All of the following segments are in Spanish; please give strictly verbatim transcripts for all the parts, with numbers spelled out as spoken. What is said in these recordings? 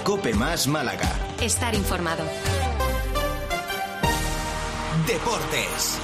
COPE Más Málaga. Estar informado. Deportes.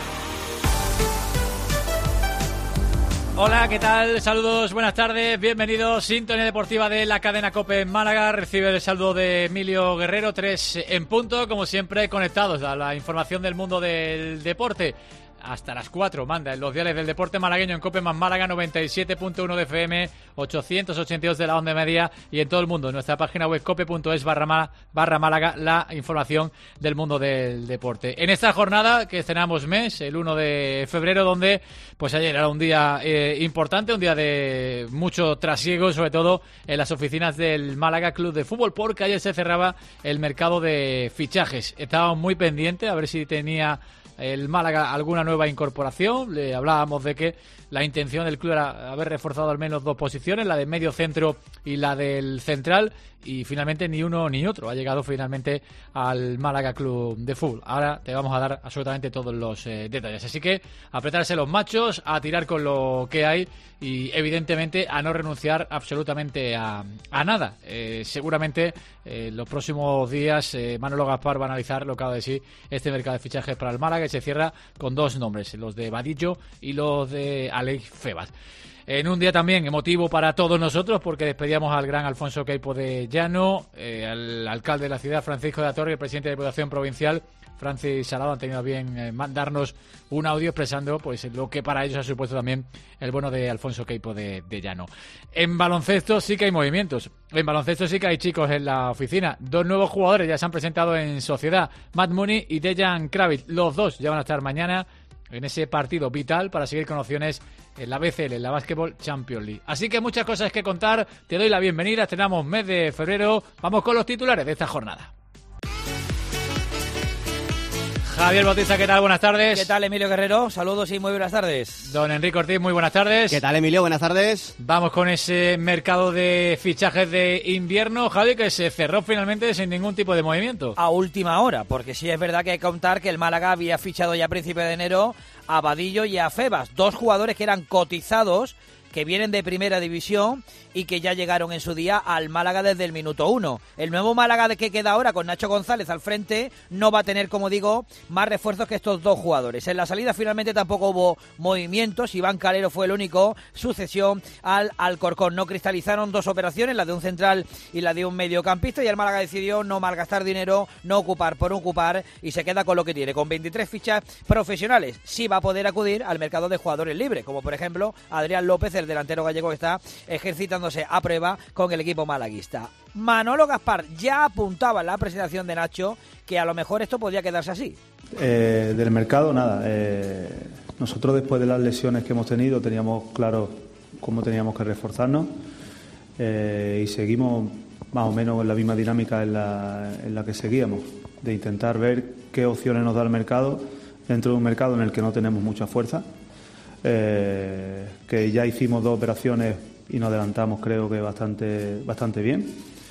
Hola, ¿qué tal? Saludos, buenas tardes, bienvenidos. Sintonía deportiva de la cadena COPE en Málaga. Recibe el saludo de Emilio Guerrero, tres en punto, como siempre conectados a la información del mundo del deporte. Hasta las cuatro manda en los diales del deporte malagueño en COPE Más Málaga, noventa y siete punto uno de F M, ochocientos ochenta y dos de la onda media y en todo el mundo. En nuestra página web cope punto es barra, barra Málaga, la información del mundo del deporte. En esta jornada que estrenamos mes, el uno de febrero, donde pues ayer era un día eh, importante, un día de mucho trasiego, sobre todo en las oficinas del Málaga Club de Fútbol, porque ayer se cerraba el mercado de fichajes. Estábamos muy pendientes a ver si tenía el Málaga alguna nueva incorporación. Le hablábamos de que la intención del club era haber reforzado al menos dos posiciones, la de medio centro y la del central, y finalmente ni uno ni otro ha llegado finalmente al Málaga Club de Fútbol. Ahora te vamos a dar absolutamente todos los eh, detalles, así que apretarse los machos, a tirar con lo que hay y evidentemente a no renunciar absolutamente a, a nada. Eh, seguramente eh, los próximos días eh, Manolo Gaspar va a analizar lo que acaba de decir este mercado de fichajes para el Málaga, que se cierra con dos nombres, los de Vadillo y los de Alex Febas. En un día también emotivo para todos nosotros, porque despedíamos al gran Alfonso Queipo de Llano, eh, al alcalde de la ciudad, Francisco de la Torre, y el presidente de Diputación Provincial, Francis Salado, han tenido a bien eh, mandarnos un audio expresando pues lo que para ellos ha supuesto también el bueno de Alfonso Queipo de, de Llano. En baloncesto sí que hay movimientos, en baloncesto sí que hay chicos en la oficina. Dos nuevos jugadores ya se han presentado en sociedad, Matt Mooney y Dejan Kravitz. Los dos ya van a estar mañana en ese partido vital para seguir con opciones en la B C L, en la Basketball Champions League. Así que muchas cosas que contar. Te doy la bienvenida. Estrenamos mes de febrero. Vamos con los titulares de esta jornada. Javier Bautista, ¿qué tal? Buenas tardes. ¿Qué tal, Emilio Guerrero? Saludos y muy buenas tardes. Don Enrique Ortiz, muy buenas tardes. ¿Qué tal, Emilio? Buenas tardes. Vamos con ese mercado de fichajes de invierno, Javi, que se cerró finalmente sin ningún tipo de movimiento. A última hora, porque sí es verdad que hay que contar que el Málaga había fichado ya a principios de enero a Vadillo y a Febas, dos jugadores que eran cotizados, que vienen de primera división y que ya llegaron en su día al Málaga desde el minuto uno. El nuevo Málaga de que queda ahora con Nacho González al frente no va a tener, como digo, más refuerzos que estos dos jugadores. En la salida finalmente tampoco hubo movimientos. Iván Calero fue el único sucesión al Alcorcón. No cristalizaron dos operaciones, la de un central y la de un mediocampista, y el Málaga decidió no malgastar dinero, no ocupar por ocupar, y se queda con lo que tiene, con veintitrés fichas profesionales. Sí va a poder acudir al mercado de jugadores libres, como por ejemplo Adrián López, el delantero gallego que está ejercitándose a prueba con el equipo malaguista. Manolo Gaspar ya apuntaba en la presentación de Nacho que a lo mejor esto podía quedarse así. Eh, del mercado, nada. Eh, nosotros, después de las lesiones que hemos tenido, teníamos claro cómo teníamos que reforzarnos, eh, y seguimos más o menos en la misma dinámica en la, en la que seguíamos, de intentar ver qué opciones nos da el mercado dentro de un mercado en el que no tenemos mucha fuerza. Eh, que ya hicimos dos operaciones y nos adelantamos, creo que bastante bastante bien,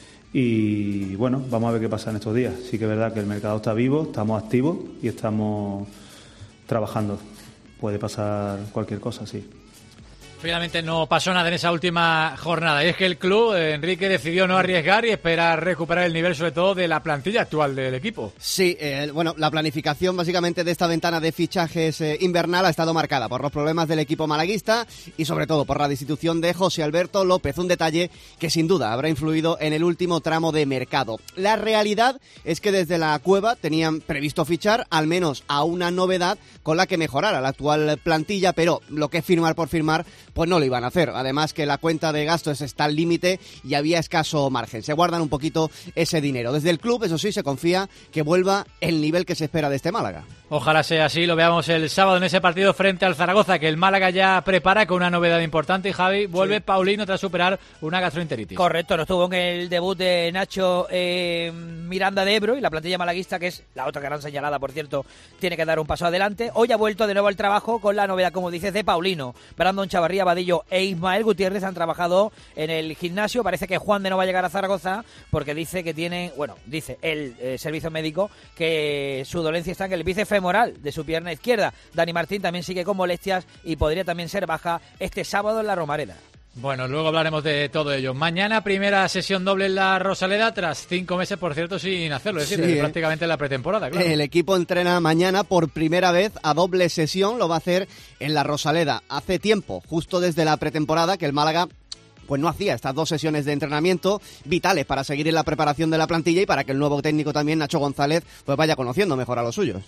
y bueno, vamos a ver qué pasa en estos días. Sí que es verdad que el mercado está vivo, estamos activos y estamos trabajando. Puede pasar cualquier cosa, sí. Finalmente no pasó nada en esa última jornada, y es que el club, Enrique, decidió no arriesgar y esperar recuperar el nivel, sobre todo de la plantilla actual del equipo. Sí, eh, bueno, la planificación básicamente de esta ventana de fichajes eh, invernal ha estado marcada por los problemas del equipo malaguista y sobre todo por la destitución de José Alberto López, un detalle que sin duda habrá influido en el último tramo de mercado. La realidad es que desde la Cueva tenían previsto fichar al menos a una novedad con la que mejorara la actual plantilla, pero lo que es firmar por firmar pues no lo iban a hacer. Además que la cuenta de gastos está al límite y había escaso margen. Se guardan un poquito ese dinero. Desde el club, eso sí, se confía que vuelva el nivel que se espera de este Málaga. Ojalá sea así, lo veamos el sábado en ese partido frente al Zaragoza, que el Málaga ya prepara con una novedad importante. Y Javi, vuelve sí. Paulino tras superar una gastroenteritis. Correcto, no estuvo en el debut de Nacho eh, Miranda de Ebro, y la plantilla malaguista, que es la otra gran señalada, por cierto, tiene que dar un paso adelante. Hoy ha vuelto de nuevo al trabajo con la novedad, como dices, de Paulino. Brandon Chavarría, Vadillo e Ismael Gutiérrez han trabajado en el gimnasio. Parece que Juan de no va a llegar a Zaragoza porque dice que tiene, bueno, dice el eh, servicio médico que su dolencia está en el bíceps femoral de su pierna izquierda. Dani Martín también sigue con molestias y podría también ser baja este sábado en la Romareda. Bueno, luego hablaremos de todo ello. Mañana primera sesión doble en la Rosaleda, tras cinco meses, por cierto, sin hacerlo, es decir, sí, prácticamente en la pretemporada, claro. El equipo entrena mañana por primera vez a doble sesión, lo va a hacer en la Rosaleda. Hace tiempo, justo desde la pretemporada, que el Málaga pues no hacía estas dos sesiones de entrenamiento vitales para seguir en la preparación de la plantilla y para que el nuevo técnico también, Nacho González, pues vaya conociendo mejor a los suyos.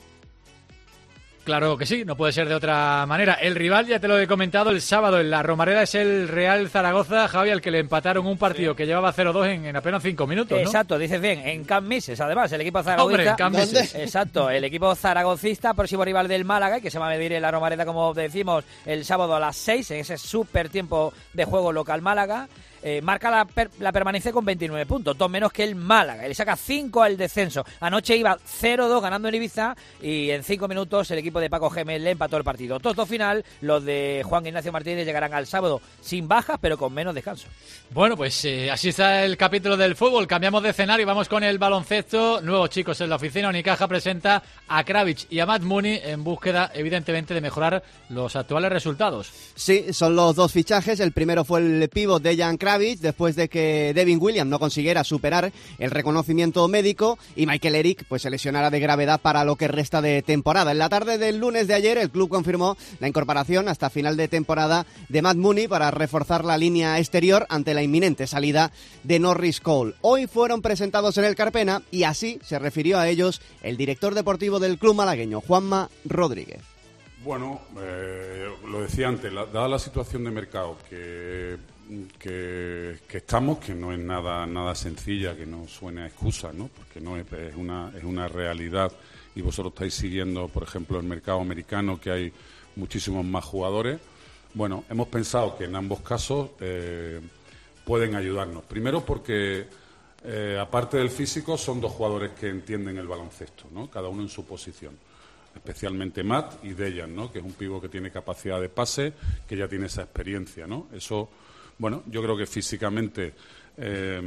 Claro que sí, no puede ser de otra manera. El rival, ya te lo he comentado, el sábado en la Romareda es el Real Zaragoza, Javi, al que le empataron un partido sí. que llevaba cero dos en, en apenas cinco minutos, ¿no? Exacto, dices bien, en Camp Mises, además, el equipo zaragozista. Hombre, en Camp Mises. Exacto, el equipo zaragocista, próximo rival del Málaga, que se va a medir en la Romareda, como decimos, el sábado a las seis, en ese súper tiempo de juego local Málaga. Eh, marca la, per, la permanencia con veintinueve puntos, dos menos que el Málaga, le saca cinco al descenso. Anoche iba cero dos ganando en Ibiza y en cinco minutos el equipo de Paco Gémez le empató el partido. Toto final, los de Juan Ignacio Martínez llegarán al sábado sin bajas pero con menos descanso. Bueno, pues eh, así está el capítulo del fútbol. Cambiamos de escenario y vamos con el baloncesto. Nuevos chicos en la oficina. Unicaja presenta a Kravic y a Matt Mooney en búsqueda, evidentemente, de mejorar los actuales resultados. Sí, son los dos fichajes. El primero fue el pívot de Jan Kravic, después de que Devin Williams no consiguiera superar el reconocimiento médico y Michael Eric pues se lesionara de gravedad para lo que resta de temporada. En la tarde del lunes de ayer el club confirmó la incorporación hasta final de temporada de Matt Mooney para reforzar la línea exterior ante la inminente salida de Norris Cole. Hoy fueron presentados en el Carpena y así se refirió a ellos el director deportivo del club malagueño, Juanma Rodríguez. Bueno, eh, lo decía antes, la, dada la situación de mercado que, que, que estamos, que no es nada nada sencilla, que no suene a excusa, ¿no? Porque no es, es una es una realidad y vosotros estáis siguiendo, por ejemplo, el mercado americano, que hay muchísimos más jugadores. Bueno, hemos pensado que en ambos casos eh, pueden ayudarnos. Primero porque, eh, aparte del físico, son dos jugadores que entienden el baloncesto, ¿no? Cada uno en su posición. Especialmente Matt y Dejan, ¿no? Que es un pívot que tiene capacidad de pase, que ya tiene esa experiencia, ¿no? Eso, bueno, yo creo que físicamente, eh,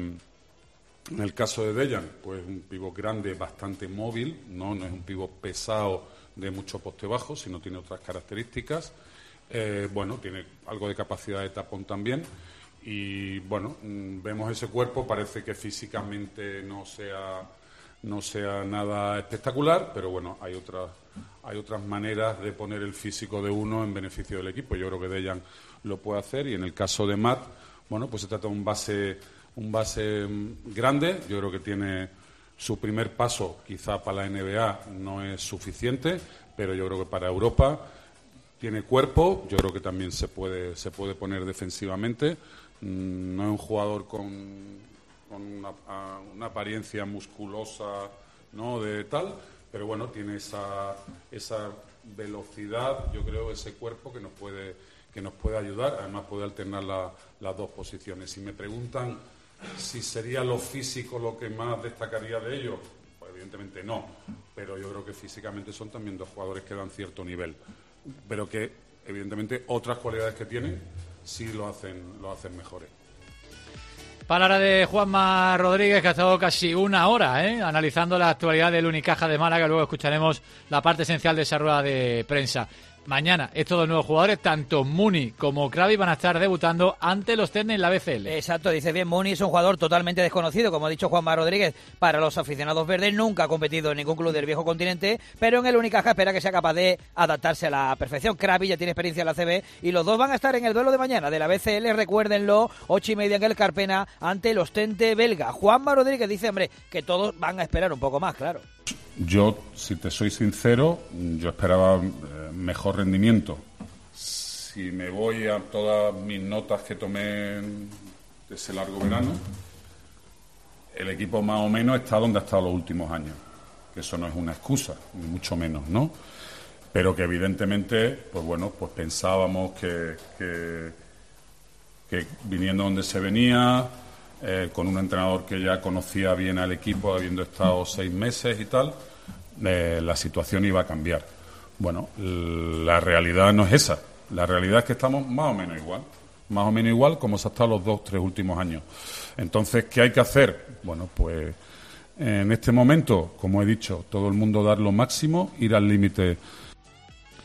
en el caso de Dejan, pues un pívot grande, bastante móvil, ¿no? No es un pívot pesado de mucho poste bajo, sino tiene otras características. Eh, bueno, tiene algo de capacidad de tapón también. Y, bueno, vemos ese cuerpo, parece que físicamente no sea... no sea nada espectacular, pero bueno, hay otras hay otras maneras de poner el físico de uno en beneficio del equipo. Yo creo que Dejan lo puede hacer y en el caso de Matt, bueno, pues se trata de un base un base grande. Yo creo que tiene su primer paso, quizá para la N B A no es suficiente, pero yo creo que para Europa tiene cuerpo. Yo creo que también se puede se puede poner defensivamente. No es un jugador con con una, una apariencia musculosa, ¿no?, de tal, pero bueno, tiene esa esa velocidad, yo creo, ese cuerpo que nos puede que nos puede ayudar. Además puede alternar la, las dos posiciones. Si me preguntan si sería lo físico lo que más destacaría de ellos, pues evidentemente no, pero yo creo que físicamente son también dos jugadores que dan cierto nivel, pero que evidentemente otras cualidades que tienen sí lo hacen lo hacen mejores. Palabra de Juanma Rodríguez, que ha estado casi una hora ¿eh? analizando la actualidad del Unicaja de Málaga. Luego escucharemos la parte esencial de esa rueda de prensa. Mañana estos dos nuevos jugadores, tanto Mooney como Kravic, van a estar debutando ante los Tecnes en la B C L. Exacto, dice bien, Mooney es un jugador totalmente desconocido, como ha dicho Juanma Rodríguez, para los aficionados verdes. Nunca ha competido en ningún club del viejo continente, pero en el Unicaja espera que sea capaz de adaptarse a la perfección. Kravic ya tiene experiencia en la C B y los dos van a estar en el duelo de mañana de la B C L, recuérdenlo, ocho y media en el Carpena, ante los Tente belga. Juanma Rodríguez dice, hombre, que todos van a esperar un poco más, claro. Yo, si te soy sincero, yo esperaba eh, mejor rendimiento. Si me voy a todas mis notas que tomé en ese largo verano, el equipo más o menos está donde ha estado los últimos años. Que eso no es una excusa, ni mucho menos, ¿no? Pero que evidentemente, pues bueno, pues pensábamos que, que, que viniendo donde se venía, eh, con un entrenador que ya conocía bien al equipo, habiendo estado seis meses y tal, eh, la situación iba a cambiar. Bueno, la realidad no es esa. La realidad es que estamos más o menos igual. Más o menos igual como se ha estado los dos, tres últimos años. Entonces, ¿qué hay que hacer? Bueno, pues en este momento, como he dicho, todo el mundo dar lo máximo, ir al límite.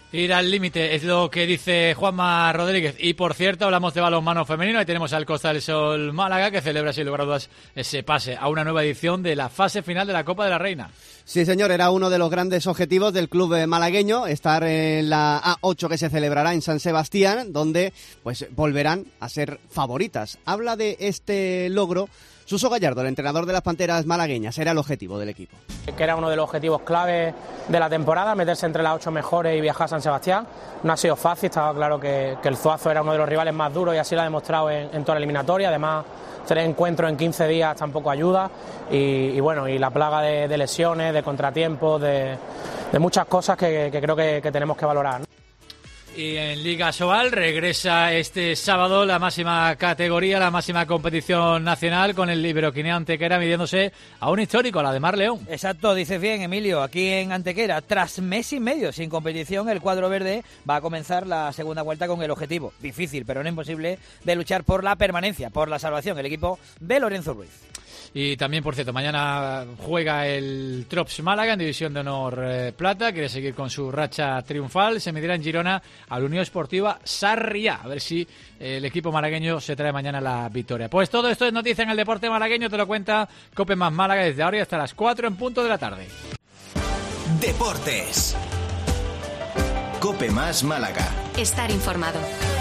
Ir al límite es lo que dice Juanma Rodríguez. Y por cierto, hablamos de balonmano femenino. Ahí tenemos al Costa del Sol Málaga, que celebra sin lugar a dudas ese pase a una nueva edición de la fase final de la Copa de la Reina. Sí, señor, era uno de los grandes objetivos del club malagueño, estar en la A ocho que se celebrará en San Sebastián, donde pues volverán a ser favoritas. Habla de este logro Suso Gallardo, el entrenador de las Panteras malagueñas. Era el objetivo del equipo. Que era uno de los objetivos clave de la temporada, meterse entre las ocho mejores y viajar a San Sebastián. No ha sido fácil, estaba claro que, que el Zuazo era uno de los rivales más duros y así lo ha demostrado en, en toda la eliminatoria. Además, tres encuentros en quince días tampoco ayuda y, y bueno, y la plaga de, de lesiones, de contratiempos, de, de muchas cosas que, que creo que, que tenemos que valorar, ¿no? Y en Liga Sobal regresa este sábado la máxima categoría, la máxima competición nacional, con el Iberoquinea Antequera midiéndose a un histórico, a la de Mar León. Exacto, dices bien, Emilio. Aquí en Antequera, tras mes y medio sin competición, el cuadro verde va a comenzar la segunda vuelta con el objetivo, difícil pero no imposible, de luchar por la permanencia, por la salvación, el equipo de Lorenzo Ruiz. Y también, por cierto, mañana juega el Trops Málaga en División de Honor eh, Plata. Quiere seguir con su racha triunfal. Se medirá en Girona a la Unión Esportiva Sarriá. A ver si eh, el equipo malagueño se trae mañana la victoria. Pues todo esto es noticia en el deporte malagueño. Te lo cuenta Cope Más Málaga desde ahora y hasta las cuatro en punto de la tarde. Deportes. Cope Más Málaga. Estar informado.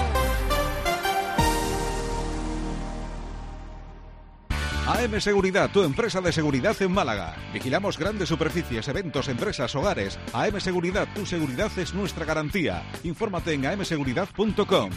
A M Seguridad, tu empresa de seguridad en Málaga. Vigilamos grandes superficies, eventos, empresas, hogares. A M Seguridad, tu seguridad es nuestra garantía. Infórmate en a m seguridad punto com.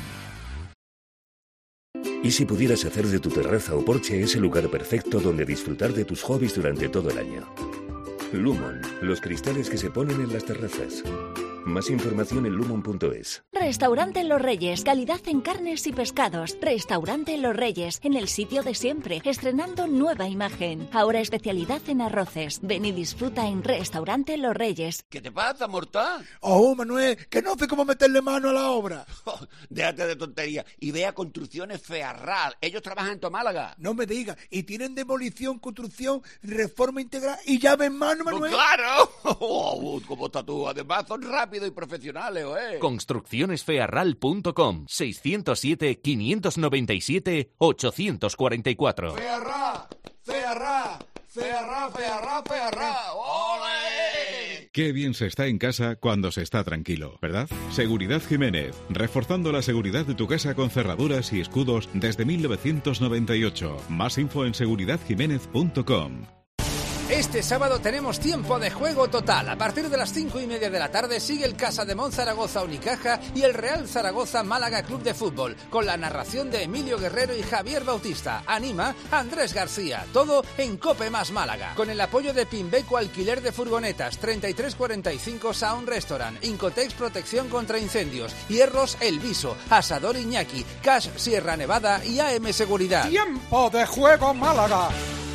¿Y si pudieras hacer de tu terraza o porche ese lugar perfecto donde disfrutar de tus hobbies durante todo el año? Lumon, los cristales que se ponen en las terrazas. Más información en lumon punto es. Restaurante Los Reyes, calidad en carnes y pescados. Restaurante Los Reyes, en el sitio de siempre, estrenando nueva imagen. Ahora especialidad en arroces. Ven y disfruta en Restaurante Los Reyes. ¿Qué te pasa, mortal? Oh, Manuel, que no sé cómo meterle mano a la obra. Oh, déjate de tontería y ve a Construcciones Fearral. Ellos trabajan en tu Málaga. No me digas. Y tienen demolición, construcción, reforma integral y llave en mano, Manuel. Pues ¡claro! Oh, ¿cómo estás tú? Además son rápidos y profesionales, ¿eh? Construcciones fearral punto com, seiscientos siete, quinientos noventa y siete, ochocientos cuarenta y cuatro. Fearra, Fearra, Fearra, Fearra, Fearra. ¡Ole! Qué bien se está en casa cuando se está tranquilo, ¿verdad? Seguridad Jiménez, reforzando la seguridad de tu casa con cerraduras y escudos desde mil novecientos noventa y ocho. Más info en seguridad jiménez punto com. Este sábado tenemos tiempo de juego total. A partir de las cinco y media de la tarde sigue el Casa de Mon Zaragoza Unicaja y el Real Zaragoza Málaga Club de Fútbol, con la narración de Emilio Guerrero y Javier Bautista. Anima Andrés García. Todo en Cope Más Málaga. Con el apoyo de Pimbeco Alquiler de Furgonetas, treinta y tres cuarenta y cinco Sound Restaurant, Incotex Protección contra Incendios, Hierros El Viso, Asador Iñaki, Cash Sierra Nevada y A M Seguridad. ¡Tiempo de juego Málaga!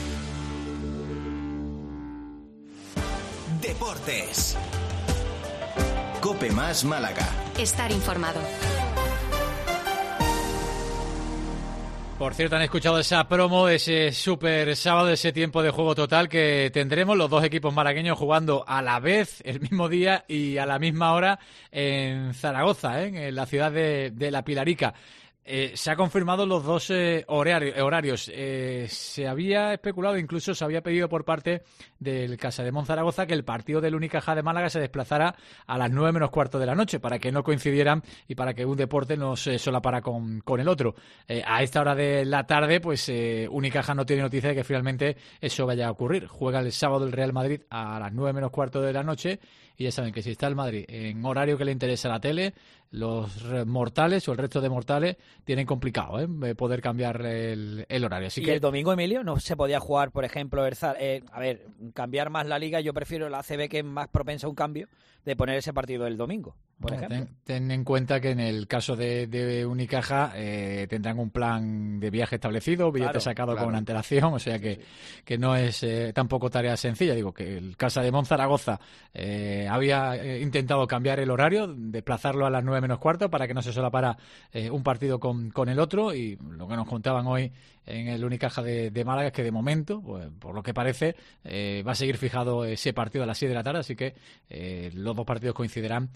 Deportes. Cope Más Málaga. Estar informado. Por cierto, han escuchado esa promo de ese super sábado, de ese tiempo de juego total que tendremos los dos equipos malagueños jugando a la vez, el mismo día y a la misma hora en Zaragoza, ¿eh? En la ciudad de, de La Pilarica. Eh, se ha confirmado los dos eh, horarios. horarios. Eh, se había especulado, incluso se había pedido por parte del Casa de Mon Zaragoza que el partido del Unicaja de Málaga se desplazara a las nueve menos cuarto de la noche para que no coincidieran y para que un deporte no se solapara con, con el otro. Eh, a esta hora de la tarde, pues eh, Unicaja no tiene noticia de que finalmente eso vaya a ocurrir. Juega el sábado el Real Madrid a las nueve menos cuarto de la noche y ya saben que si está el Madrid en horario que le interesa a la tele, los mortales o el resto de mortales tienen complicado ¿eh? poder cambiar el, el horario. Así ¿Y que el domingo, Emilio, no se podía jugar, por ejemplo, el, eh, a ver, cambiar más la liga? Yo prefiero la A C B, que es más propensa a un cambio, de poner ese partido el domingo, por no, ejemplo. Ten, ten en cuenta que en el caso de, de Unicaja eh, tendrán un plan de viaje establecido, billete Claro, sacado claro. con antelación, o sea que, sí. que no es eh, tampoco tarea sencilla. Digo que el Casa de Mon Zaragoza eh, había eh, intentado cambiar el horario, desplazarlo a las nueve menos cuarto para que no se solapara eh, un partido con, con el otro, y lo que nos contaban hoy en el Unicaja de, de Málaga es que de momento, pues, por lo que parece, eh, va a seguir fijado ese partido a las siete de la tarde, así que eh, los dos partidos coincidirán en día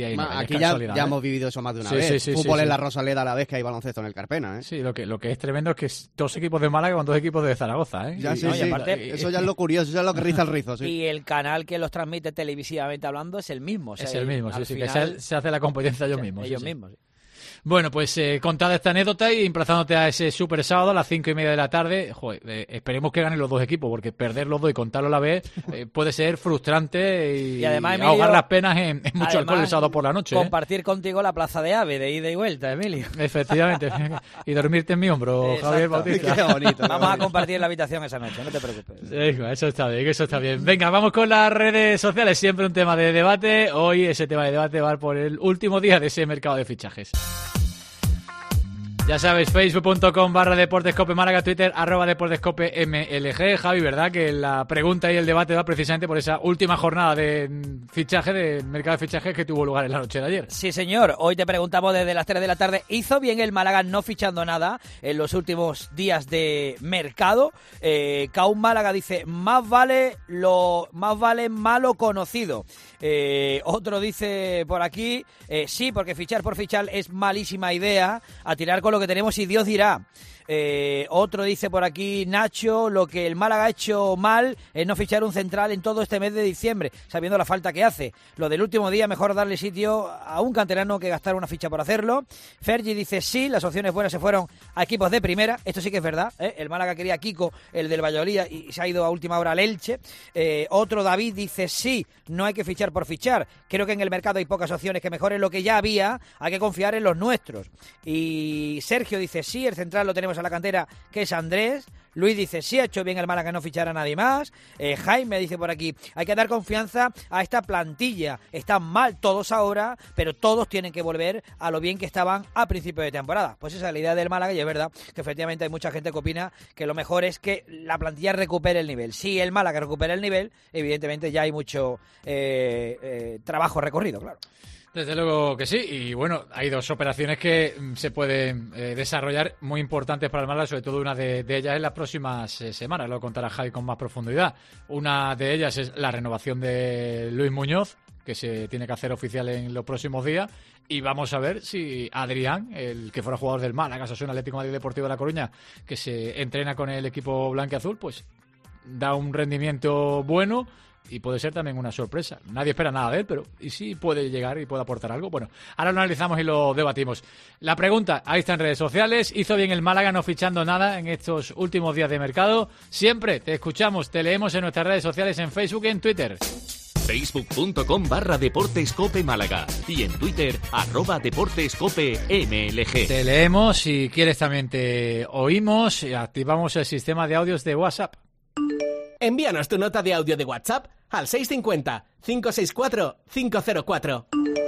ahí no, Ma, ahí aquí es ya, casualidad, ya ¿eh? hemos vivido eso más de una Sí, vez. sí, sí, Fútbol sí, en sí. la Rosaleda a la vez que hay baloncesto en el Carpena, ¿eh? Sí, lo que, lo que es tremendo es que es dos equipos de Málaga con dos equipos de Zaragoza, ¿eh? Ya, Y- sí, no, y sí. aparte- Eso ya es lo curioso, eso ya es lo que riza el rizo, sí. Y el canal que los transmite televisivamente hablando es el mismo. O sea, es el mismo, al sí, sí, que final- se, se hace la competencia ellos o sea, mismos. sí, Ellos sí. mismos. sí. Bueno, pues eh, contada esta anécdota y emplazándote a ese super sábado a las cinco y media de la tarde, joder, eh, esperemos que ganen los dos equipos, porque perder los dos y contarlo a la vez eh, puede ser frustrante y, Y además, Emilio, ahogar las penas en, en mucho además, alcohol el sábado por la noche. ¿eh? Compartir contigo la plaza de Ave, de ida y vuelta, Emilio. Efectivamente. Y dormirte en mi hombro, Exacto. Javier Bautista. Qué bonito. Vamos a compartir la habitación esa noche, no te preocupes. Hijo, eso está bien, eso está bien. Venga, vamos con las redes sociales, siempre un tema de debate. Hoy ese tema de debate va por el último día de ese mercado de fichajes. Ya sabes, facebook.com barra Deportescope Málaga, Twitter, arroba Deportescope M L G. Javi, ¿verdad? Que la pregunta y el debate va precisamente por esa última jornada de fichaje, de mercado de fichajes que tuvo lugar en la noche de ayer. Sí, señor. Hoy te preguntamos desde las tres de la tarde. ¿Hizo bien el Málaga no fichando nada en los últimos días de mercado? Eh, Caun Málaga dice, más vale lo más vale malo conocido. Eh, otro dice por aquí, eh, sí, porque fichar por fichar es malísima idea. A tirar con lo que tenemos y Dios dirá. Eh, otro dice por aquí, Nacho, lo que el Málaga ha hecho mal es no fichar un central en todo este mes de diciembre, sabiendo la falta que hace. Lo del último día, mejor darle sitio a un canterano que gastar una ficha por hacerlo. Fergie dice, sí, las opciones buenas se fueron a equipos de primera. Esto sí que es verdad, ¿eh? El Málaga quería a Kiko, el del Valladolid, y se ha ido a última hora al Elche. Eh, otro, David, dice, sí, no hay que fichar por fichar. Creo que en el mercado hay pocas opciones que mejoren lo que ya había, hay que confiar en los nuestros. Y Sergio dice, sí, el central lo tenemos a la cantera, que es Andrés. Luis dice, sí, ha hecho bien el Málaga no fichar a nadie más. Eh, Jaime dice por aquí, hay que dar confianza a esta plantilla. Están mal todos ahora, pero todos tienen que volver a lo bien que estaban a principio de temporada. Pues esa es la idea del Málaga y es verdad que efectivamente hay mucha gente que opina que lo mejor es que la plantilla recupere el nivel. Si el Málaga recupera el nivel, evidentemente ya hay mucho eh, eh, trabajo recorrido, claro. Desde luego que sí, y bueno, hay dos operaciones que mm, se pueden eh, desarrollar muy importantes para el Málaga, sobre todo una de, de ellas en las próximas eh, semanas, lo contará Javi con más profundidad. Una de ellas es la renovación de Luis Muñoz, que se tiene que hacer oficial en los próximos días, y vamos a ver si Adrián, el que fuera jugador del Málaga, Osasuna, Atlético de Madrid, Deportivo de La Coruña, que se entrena con el equipo blanquiazul, pues da un rendimiento bueno. Y puede ser también una sorpresa. Nadie espera nada de él, pero ¿y si puede llegar y puede aportar algo? Bueno, ahora lo analizamos y lo debatimos. La pregunta, ahí está en redes sociales. ¿Hizo bien el Málaga no fichando nada en estos últimos días de mercado? Siempre te escuchamos, te leemos en nuestras redes sociales, en Facebook y en Twitter. Facebook.com barra Deportescope Málaga y en Twitter, arroba Deportescope M L G. Te leemos, si quieres también te oímos y activamos el sistema de audios de WhatsApp. Envíanos tu nota de audio de WhatsApp al seis cinco cero, cinco seis cuatro, cinco cero cuatro.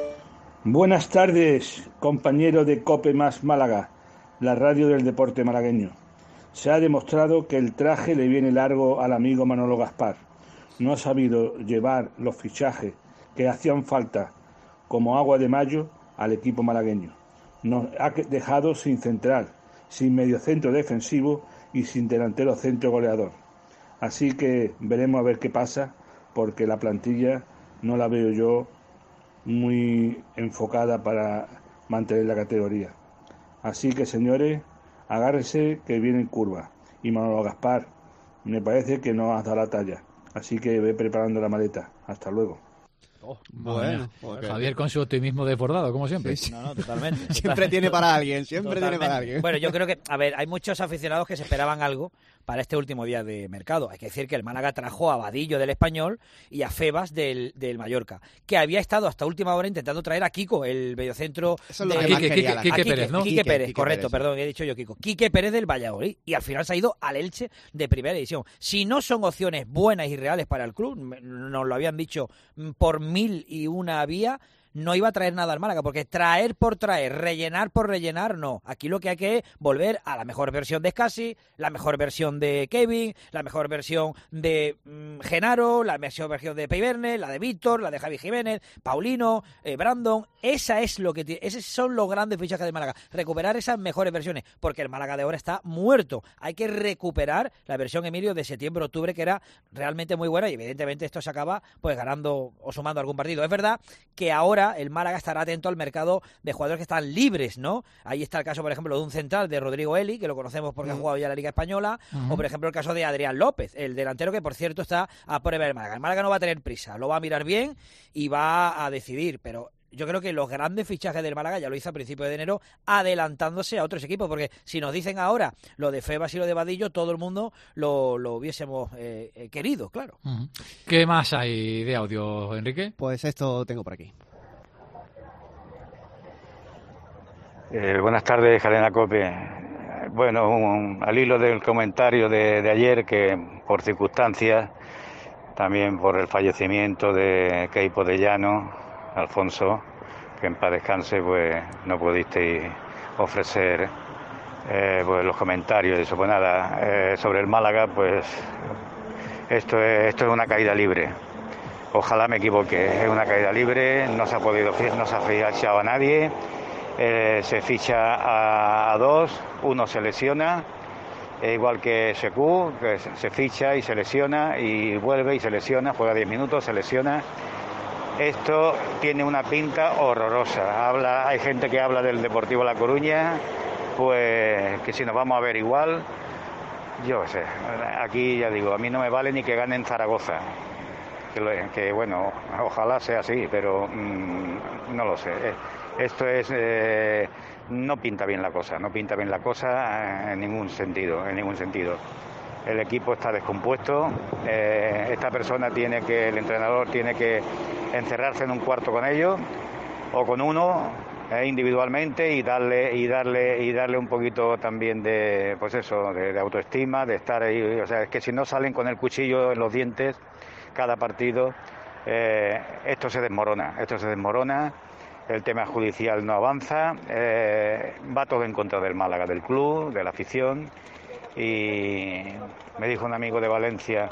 Buenas tardes, compañero de Cope Más Málaga, la radio del deporte malagueño. Se ha demostrado que el traje le viene largo al amigo Manolo Gaspar. No ha sabido llevar los fichajes que hacían falta como agua de mayo al equipo malagueño. Nos ha dejado sin central, sin mediocentro defensivo y sin delantero centro goleador. Así que veremos a ver qué pasa, porque la plantilla no la veo yo muy enfocada para mantener la categoría. Así que, señores, agárrese que viene en curva. Y Manolo Gaspar, me parece que no has dado la talla. Así que ve preparando la maleta. Hasta luego. Oh, bueno, okay. Javier con su optimismo desbordado, como siempre. Sí, sí. No, no, totalmente. siempre Total. tiene para alguien, siempre Totalmente. tiene para alguien. Bueno, yo creo que, a ver, hay muchos aficionados que se esperaban algo para este último día de mercado. Hay que decir que el Málaga trajo a Vadillo del Español y a Febas del, del Mallorca, que había estado hasta última hora intentando traer a Kiko, el mediocentro. Eso es lo de... que más Quique, quería Quique, la Quique Quique Pérez, ¿no? Quique, Quique Pérez, Quique correcto, Pérez, perdón, he dicho yo Kiko. Quique Pérez del Valladolid, y al final se ha ido al Elche de primera edición. Si no son opciones buenas y reales para el club, nos lo habían dicho por mil y una vía, no iba a traer nada al Málaga, porque traer por traer, rellenar por rellenar, no. Aquí lo que hay que es volver a la mejor versión de Scassi, la mejor versión de Kevin, la mejor versión de mmm, Genaro, la mejor versión de Peiverne, la de Víctor, la de Javi Jiménez, Paulino, eh, Brandon. Esa es lo que tiene, esos son los grandes fichajes de Málaga. Recuperar esas mejores versiones, porque el Málaga de ahora está muerto. Hay que recuperar la versión, Emilio, de septiembre-octubre, que era realmente muy buena, y evidentemente esto se acaba pues ganando o sumando algún partido. Es verdad que ahora ahora el Málaga estará atento al mercado de jugadores que están libres, ¿no? Ahí está el caso, por ejemplo, de un central de Rodrigo Eli, que lo conocemos porque uh-huh. ha jugado ya en la Liga Española, uh-huh. o por ejemplo el caso de Adrián López, el delantero que por cierto está a prueba del Málaga. El Málaga no va a tener prisa, lo va a mirar bien y va a decidir, pero yo creo que los grandes fichajes del Málaga ya lo hizo a principios de enero, adelantándose a otros equipos, porque si nos dicen ahora lo de Febas y lo de Vadillo, todo el mundo lo, lo hubiésemos eh, querido, claro. Uh-huh. ¿Qué más hay de audio, Enrique? Pues esto tengo por aquí. Eh, buenas tardes, Cadena COPE. Bueno, un, al hilo del comentario de, de ayer, que por circunstancias, también por el fallecimiento de Keipo de Llano, Alfonso, que en paz descanse, pues no pudisteis ofrecer eh, pues los comentarios y eso. Pues nada, eh, sobre el Málaga, pues esto es, esto es una caída libre. Ojalá me equivoque, es una caída libre, no se ha podido, no se ha fichado a nadie, eh, se ficha a, a dos, uno se lesiona, eh, igual que S Q, que se ficha y se lesiona y vuelve y se lesiona, juega diez minutos, se lesiona. Esto tiene una pinta horrorosa. Habla, hay gente que habla del Deportivo La Coruña, pues que si nos vamos a ver igual, yo sé, aquí ya digo, a mí no me vale ni que gane en Zaragoza, que, que bueno, ojalá sea así, pero mmm, no lo sé. Esto es, eh, no pinta bien la cosa, no pinta bien la cosa en ningún sentido, en ningún sentido. El equipo está descompuesto, eh, esta persona tiene que, el entrenador tiene que encerrarse en un cuarto con ellos o con uno eh, individualmente y darle y darle y darle un poquito también de, pues eso, de, de autoestima, de estar ahí. O sea, es que si no salen con el cuchillo en los dientes cada partido, eh, esto se desmorona, esto se desmorona. El tema judicial no avanza, eh, va todo en contra del Málaga, del club, de la afición. Y me dijo un amigo de Valencia,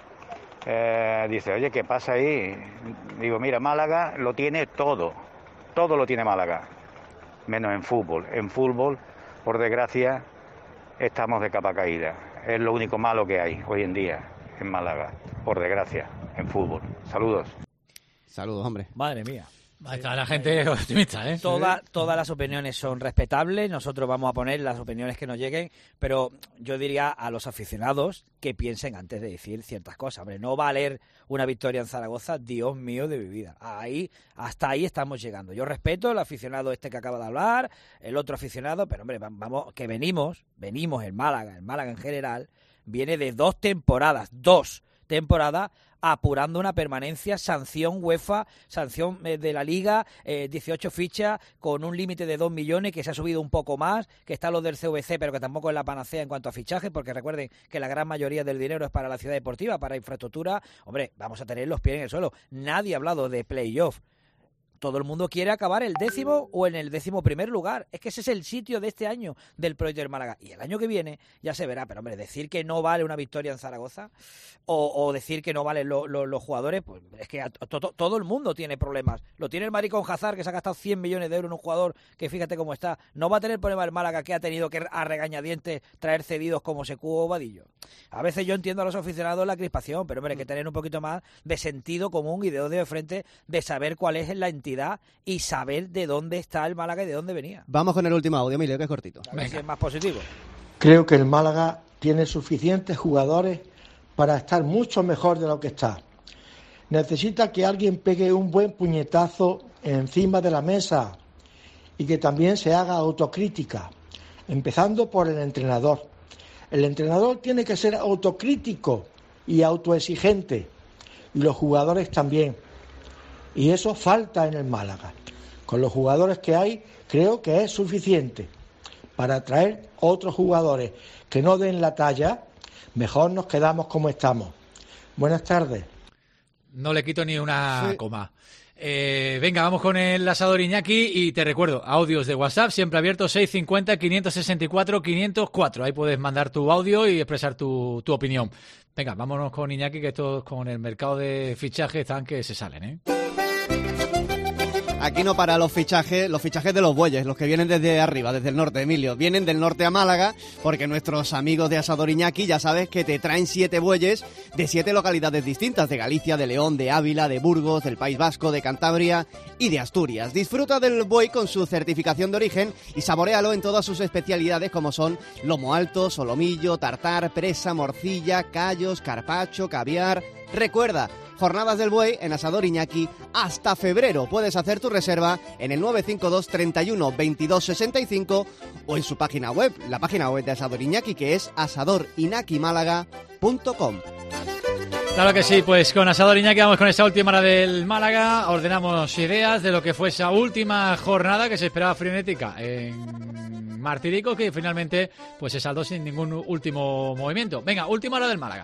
eh, dice, oye, ¿qué pasa ahí? Digo, mira, Málaga lo tiene todo, todo lo tiene Málaga, menos en fútbol. En fútbol, por desgracia, estamos de capa caída. Es lo único malo que hay hoy en día en Málaga, por desgracia, en fútbol. Saludos. Saludos, hombre. Madre mía. Está la gente optimista, ¿eh? Toda, todas las opiniones son respetables, nosotros vamos a poner las opiniones que nos lleguen, pero yo diría a los aficionados que piensen antes de decir ciertas cosas. Hombre, no valer una victoria en Zaragoza, Dios mío de mi vida. Ahí, hasta ahí estamos llegando. Yo respeto el aficionado este que acaba de hablar, el otro aficionado, pero hombre, vamos, que venimos, venimos el Málaga, el Málaga en general, viene de dos temporadas, dos temporadas, apurando una permanencia, sanción UEFA, sanción eh, de la Liga, eh, dieciocho fichas con un límite de dos millones que se ha subido un poco más, que está lo del C V C, pero que tampoco es la panacea en cuanto a fichajes, porque recuerden que la gran mayoría del dinero es para la ciudad deportiva, para infraestructura. Hombre, vamos a tener los pies en el suelo. Nadie ha hablado de playoff. Todo el mundo quiere acabar el décimo o en el décimo primer lugar. Es que ese es el sitio de este año del proyecto del Málaga. Y el año que viene ya se verá. Pero, hombre, decir que no vale una victoria en Zaragoza o, o decir que no valen lo, lo, los jugadores, pues es que a, to, to, todo el mundo tiene problemas. Lo tiene el maricón Hazard, que se ha gastado cien millones de euros en un jugador que fíjate cómo está. No va a tener problema el Málaga, que ha tenido que a regañadientes traer cedidos como Secu o Vadillo. A veces yo entiendo a los aficionados la crispación, pero, hombre, hay que tener un poquito más de sentido común y de odio de frente, de saber cuál es la entidad y saber de dónde está el Málaga y de dónde venía. Vamos con el último audio, Emilio, que es cortito. A ver si es más positivo. Creo que el Málaga tiene suficientes jugadores para estar mucho mejor de lo que está. Necesita que alguien pegue un buen puñetazo encima de la mesa y que también se haga autocrítica, empezando por el entrenador. El entrenador tiene que ser autocrítico y autoexigente, y los jugadores también. Y eso falta en el Málaga. Con los jugadores que hay, creo que es suficiente. Para traer otros jugadores que no den la talla, mejor nos quedamos como estamos. Buenas tardes. No le quito ni una sí. coma. Eh, venga, vamos con el asador Iñaki y te recuerdo, audios de WhatsApp, siempre abiertos, seis cincuenta, quinientos sesenta y cuatro, quinientos cuatro. Ahí puedes mandar tu audio y expresar tu, tu opinión. Venga, vámonos con Iñaki, que estos con el mercado de fichajes están que se salen, ¿eh? Aquí no para los fichajes, los fichajes de los bueyes, los que vienen desde arriba, desde el norte, Emilio. Vienen del norte a Málaga, porque nuestros amigos de Asador Iñaki ya sabes que te traen siete bueyes de siete localidades distintas, de Galicia, de León, de Ávila, de Burgos, del País Vasco, de Cantabria y de Asturias. Disfruta del buey con su certificación de origen y saboréalo en todas sus especialidades como son lomo alto, solomillo, tartar, presa, morcilla, callos, carpacho, caviar. Recuerda, Jornadas del Buey en Asador Iñaki hasta febrero. Puedes hacer tu reserva en el nueve cinco dos, treinta y uno, veintidós sesenta y cinco o en su página web, la página web de Asador Iñaki, que es asador iñaki málaga punto com. Claro que sí, pues con Asador Iñaki vamos con esa última hora del Málaga. Ordenamos ideas de lo que fue esa última jornada que se esperaba frenética en Martirico, que finalmente pues se saldó sin ningún último movimiento. Venga, última hora del Málaga.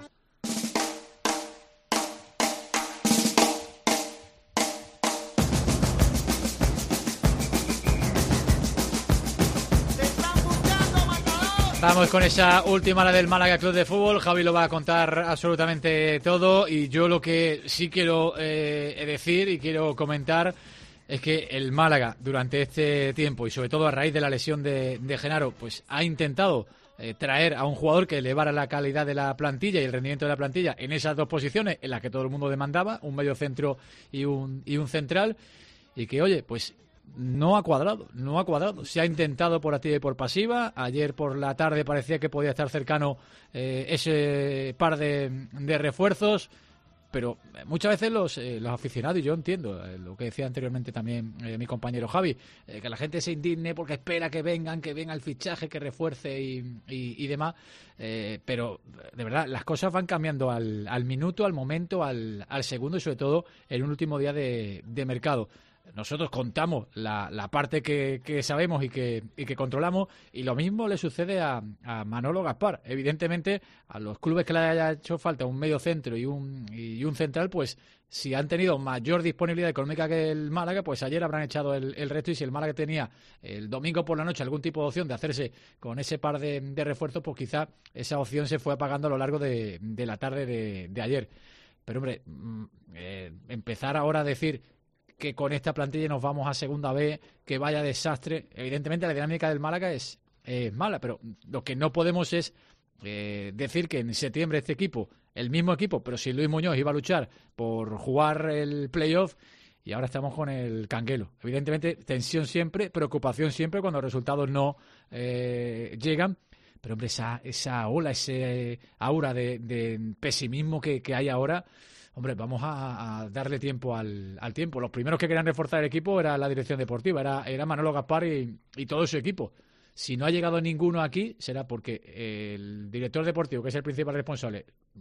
Vamos con esa última hora del Málaga Club de Fútbol. Javi lo va a contar absolutamente todo y yo lo que sí quiero eh, decir y quiero comentar es que el Málaga durante este tiempo y sobre todo a raíz de la lesión de, de Genaro, pues ha intentado eh, traer a un jugador que elevara la calidad de la plantilla y el rendimiento de la plantilla en esas dos posiciones en las que todo el mundo demandaba, un medio centro y un, y un central, y que oye, pues no ha cuadrado, no ha cuadrado. Se ha intentado por activa y por pasiva. Ayer por la tarde parecía que podía estar cercano eh, ese par de, de refuerzos, pero muchas veces los, eh, los aficionados, y yo entiendo eh, lo que decía anteriormente también eh, mi compañero Javi, eh, que la gente se indigne porque espera que vengan, que venga el fichaje, que refuerce y, y, y demás, eh, pero de verdad las cosas van cambiando al, al minuto, al momento, al, al segundo y sobre todo en un último día de, de mercado. Nosotros contamos la, la parte que, que sabemos y que, y que controlamos, y lo mismo le sucede a, a Manolo Gaspar. Evidentemente, a los clubes que le haya hecho falta un medio centro y un, y un central, pues si han tenido mayor disponibilidad económica que el Málaga, pues ayer habrán echado el, el resto, y si el Málaga tenía el domingo por la noche algún tipo de opción de hacerse con ese par de, de refuerzos, pues quizá esa opción se fue apagando a lo largo de, de la tarde de, de ayer. Pero hombre, eh, empezar ahora a decir que con esta plantilla nos vamos a segunda B, que vaya desastre. Evidentemente la dinámica del Málaga es, es mala, pero lo que no podemos es eh, decir que en septiembre este equipo, el mismo equipo, pero sin Luis Muñoz, iba a luchar por jugar el playoff, y ahora estamos con el canguelo. Evidentemente tensión siempre, preocupación siempre cuando los resultados no eh, llegan. Pero hombre, esa, esa ola, ese aura de, de pesimismo que, que hay ahora, hombre, vamos a, a darle tiempo al, al tiempo. Los primeros que querían reforzar el equipo era la dirección deportiva, era, era Manolo Gaspar y, y todo su equipo. Si no ha llegado ninguno aquí, será porque el director deportivo, que es el principal responsable,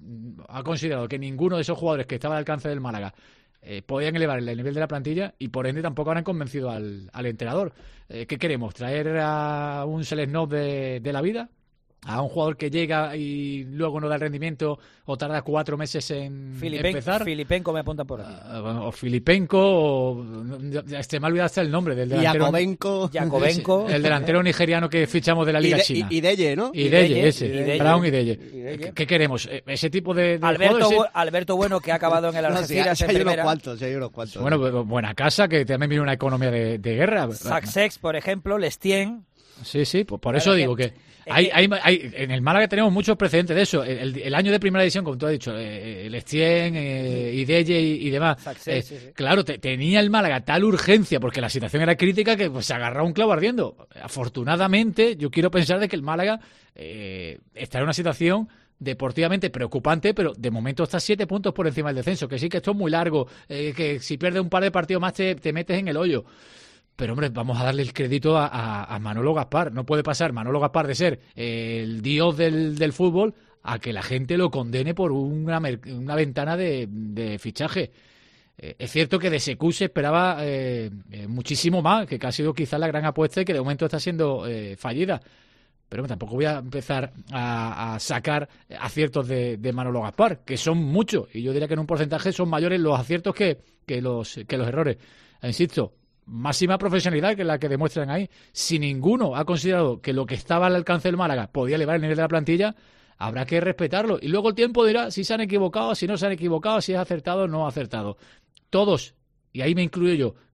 ha considerado que ninguno de esos jugadores que estaba al alcance del Málaga eh, podían elevar el nivel de la plantilla, y por ende tampoco habrán convencido al, al entrenador. Eh, ¿Qué queremos? ¿Traer a un Selesnov de, de la vida? ¿A un jugador que llega y luego no da el rendimiento o tarda cuatro meses en Filipen, empezar? Filipenko me apunta por aquí. Uh, o Filipenko, o este me ha olvidado hasta el nombre del delantero. Jacobenko. Jacobenko. El delantero nigeriano que fichamos de la Liga Ide, China. Ideye, ¿no? Ideye, ese. Ideye. Brown Ideye. ¿Qué, ¿Qué queremos? ¿Ese tipo de, de Alberto, jugadores? Bu- Alberto Bueno, que ha acabado en el Algeciras No, sí, en hay primera. unos cuantos, sí, hay unos cuantos. Bueno, pues, buena casa, que también viene una economía de, de guerra. Saxex, por ejemplo, Lestien. Sí, sí, pues por Claro eso que- digo que es hay, que- hay, hay, en el Málaga tenemos muchos precedentes de eso. El, el- el año de primera división, como tú has dicho, eh, el Estién, eh, Ideye y, y demás. Saxé, Eh, sí, sí. Claro, te- tenía el Málaga tal urgencia porque la situación era crítica que pues, se agarraba un clavo ardiendo. Afortunadamente, yo quiero pensar de que el Málaga eh, está en una situación deportivamente preocupante, pero de momento está siete puntos por encima del descenso, que sí que esto es muy largo, eh, que si pierdes un par de partidos más te, te metes en el hoyo. Pero, hombre, vamos a darle el crédito a, a, a Manolo Gaspar. No puede pasar Manolo Gaspar de ser el dios del, del fútbol a que la gente lo condene por una, una ventana de, de fichaje. Eh, es cierto que de Secu se esperaba eh, eh, muchísimo más, que ha sido quizás la gran apuesta y que de momento está siendo eh, fallida. Pero hombre, tampoco voy a empezar a, a sacar aciertos de, de Manolo Gaspar, que son muchos. Y yo diría que en un porcentaje son mayores los aciertos que, que, los, que los errores. Insisto, máxima profesionalidad que la que demuestran ahí. Si ninguno ha considerado que lo que estaba al alcance del Málaga podía elevar el nivel de la plantilla, habrá que respetarlo. Y luego el tiempo dirá si se han equivocado, si no se han equivocado, si es acertado o no acertado. Todos, y ahí me incluyo yo,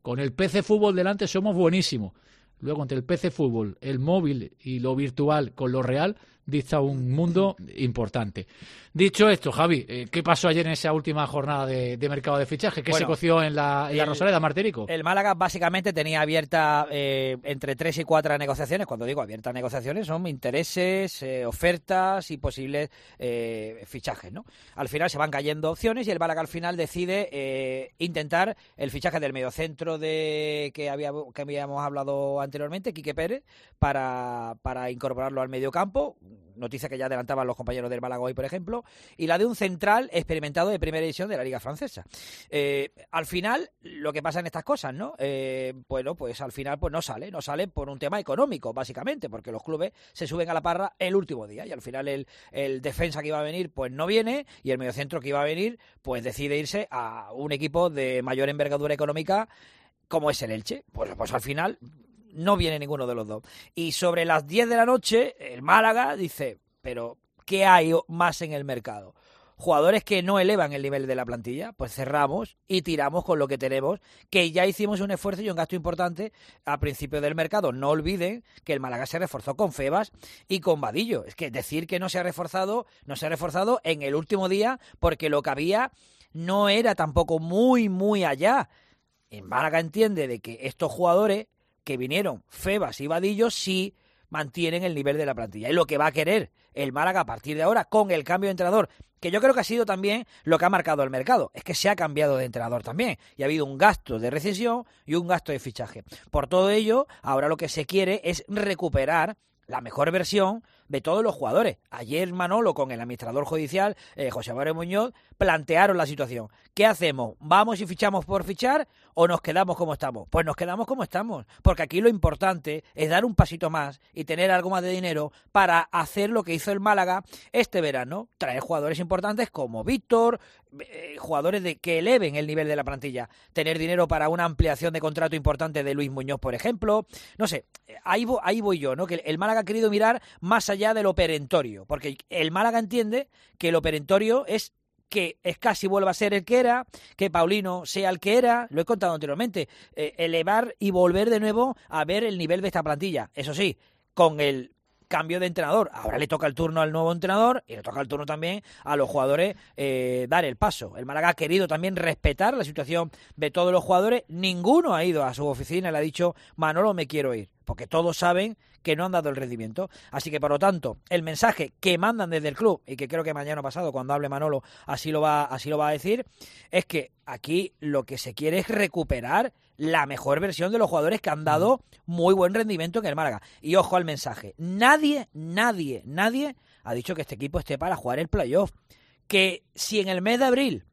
Con el P C Fútbol delante somos buenísimos. Luego, entre el P C Fútbol, el móvil y lo virtual con lo real, dista un mundo importante. Dicho esto, Javi, eh, ¿qué pasó ayer en esa última jornada de, de mercado de fichaje? ¿Qué Bueno, se coció en la, en la el, Rosaleda, Martérico? El Málaga básicamente tenía abierta eh, entre tres y cuatro negociaciones. Cuando digo abiertas negociaciones son intereses, eh, ofertas y posibles eh, fichajes, ¿no? Al final se van cayendo opciones y el Málaga al final decide eh, intentar el fichaje del mediocentro de que, había, que habíamos hablado anteriormente, Quique Pérez, para, para incorporarlo al mediocampo. Noticia que ya adelantaban los compañeros del Málaga hoy, por ejemplo, y la de un central experimentado de primera división de la Liga Francesa. Eh, al final, lo que pasa en estas cosas, ¿no? Eh, bueno, pues al final pues no sale, no sale por un tema económico, básicamente, porque los clubes se suben a la parra el último día y al final el, el defensa que iba a venir pues no viene y el mediocentro que iba a venir pues decide irse a un equipo de mayor envergadura económica como es el Elche. Pues, pues al final no viene ninguno de los dos. Y sobre las diez de la noche, el Málaga dice, pero ¿qué hay más en el mercado? Jugadores que no elevan el nivel de la plantilla, pues cerramos y tiramos con lo que tenemos, que ya hicimos un esfuerzo y un gasto importante a principio del mercado. No olviden que el Málaga se reforzó con Febas y con Vadillo. Es que decir que no se ha reforzado, no se ha reforzado en el último día porque lo que había no era tampoco muy, muy allá. El Málaga entiende de que estos jugadores que vinieron, Febas y Vadillo, sí mantienen el nivel de la plantilla. Y lo que va a querer el Málaga a partir de ahora, con el cambio de entrenador, que yo creo que ha sido también lo que ha marcado el mercado, es que se ha cambiado de entrenador también, y ha habido un gasto de rescisión y un gasto de fichaje. Por todo ello, ahora lo que se quiere es recuperar la mejor versión de todos los jugadores. Ayer Manolo con el administrador judicial, eh, José Manuel Muñoz, plantearon la situación. ¿Qué hacemos? ¿Vamos y fichamos por fichar o nos quedamos como estamos? Pues nos quedamos como estamos, porque aquí lo importante es dar un pasito más y tener algo más de dinero para hacer lo que hizo el Málaga este verano, traer jugadores importantes como Víctor, eh, jugadores de que eleven el nivel de la plantilla, tener dinero para una ampliación de contrato importante de Luis Muñoz, por ejemplo. No sé, ahí, vo- ahí voy yo, ¿no? Que el Málaga ha querido mirar más allá de lo perentorio, porque el Málaga entiende que lo perentorio es que Escasi vuelva a ser el que era, que Paulino sea el que era, lo he contado anteriormente, eh, elevar y volver de nuevo a ver el nivel de esta plantilla. Eso sí, con el cambio de entrenador. Ahora le toca el turno al nuevo entrenador y le toca el turno también a los jugadores eh, dar el paso. El Málaga ha querido también respetar la situación de todos los jugadores. Ninguno ha ido a su oficina y le ha dicho, Manolo, me quiero ir, porque todos saben que no han dado el rendimiento. Así que, por lo tanto, el mensaje que mandan desde el club, y que creo que mañana pasado, cuando hable Manolo, así lo va, así lo va a decir, es que aquí lo que se quiere es recuperar la mejor versión de los jugadores que han dado muy buen rendimiento en el Málaga. Y ojo al mensaje. Nadie, nadie, nadie ha dicho que este equipo esté para jugar el playoff. Que si en el mes de abril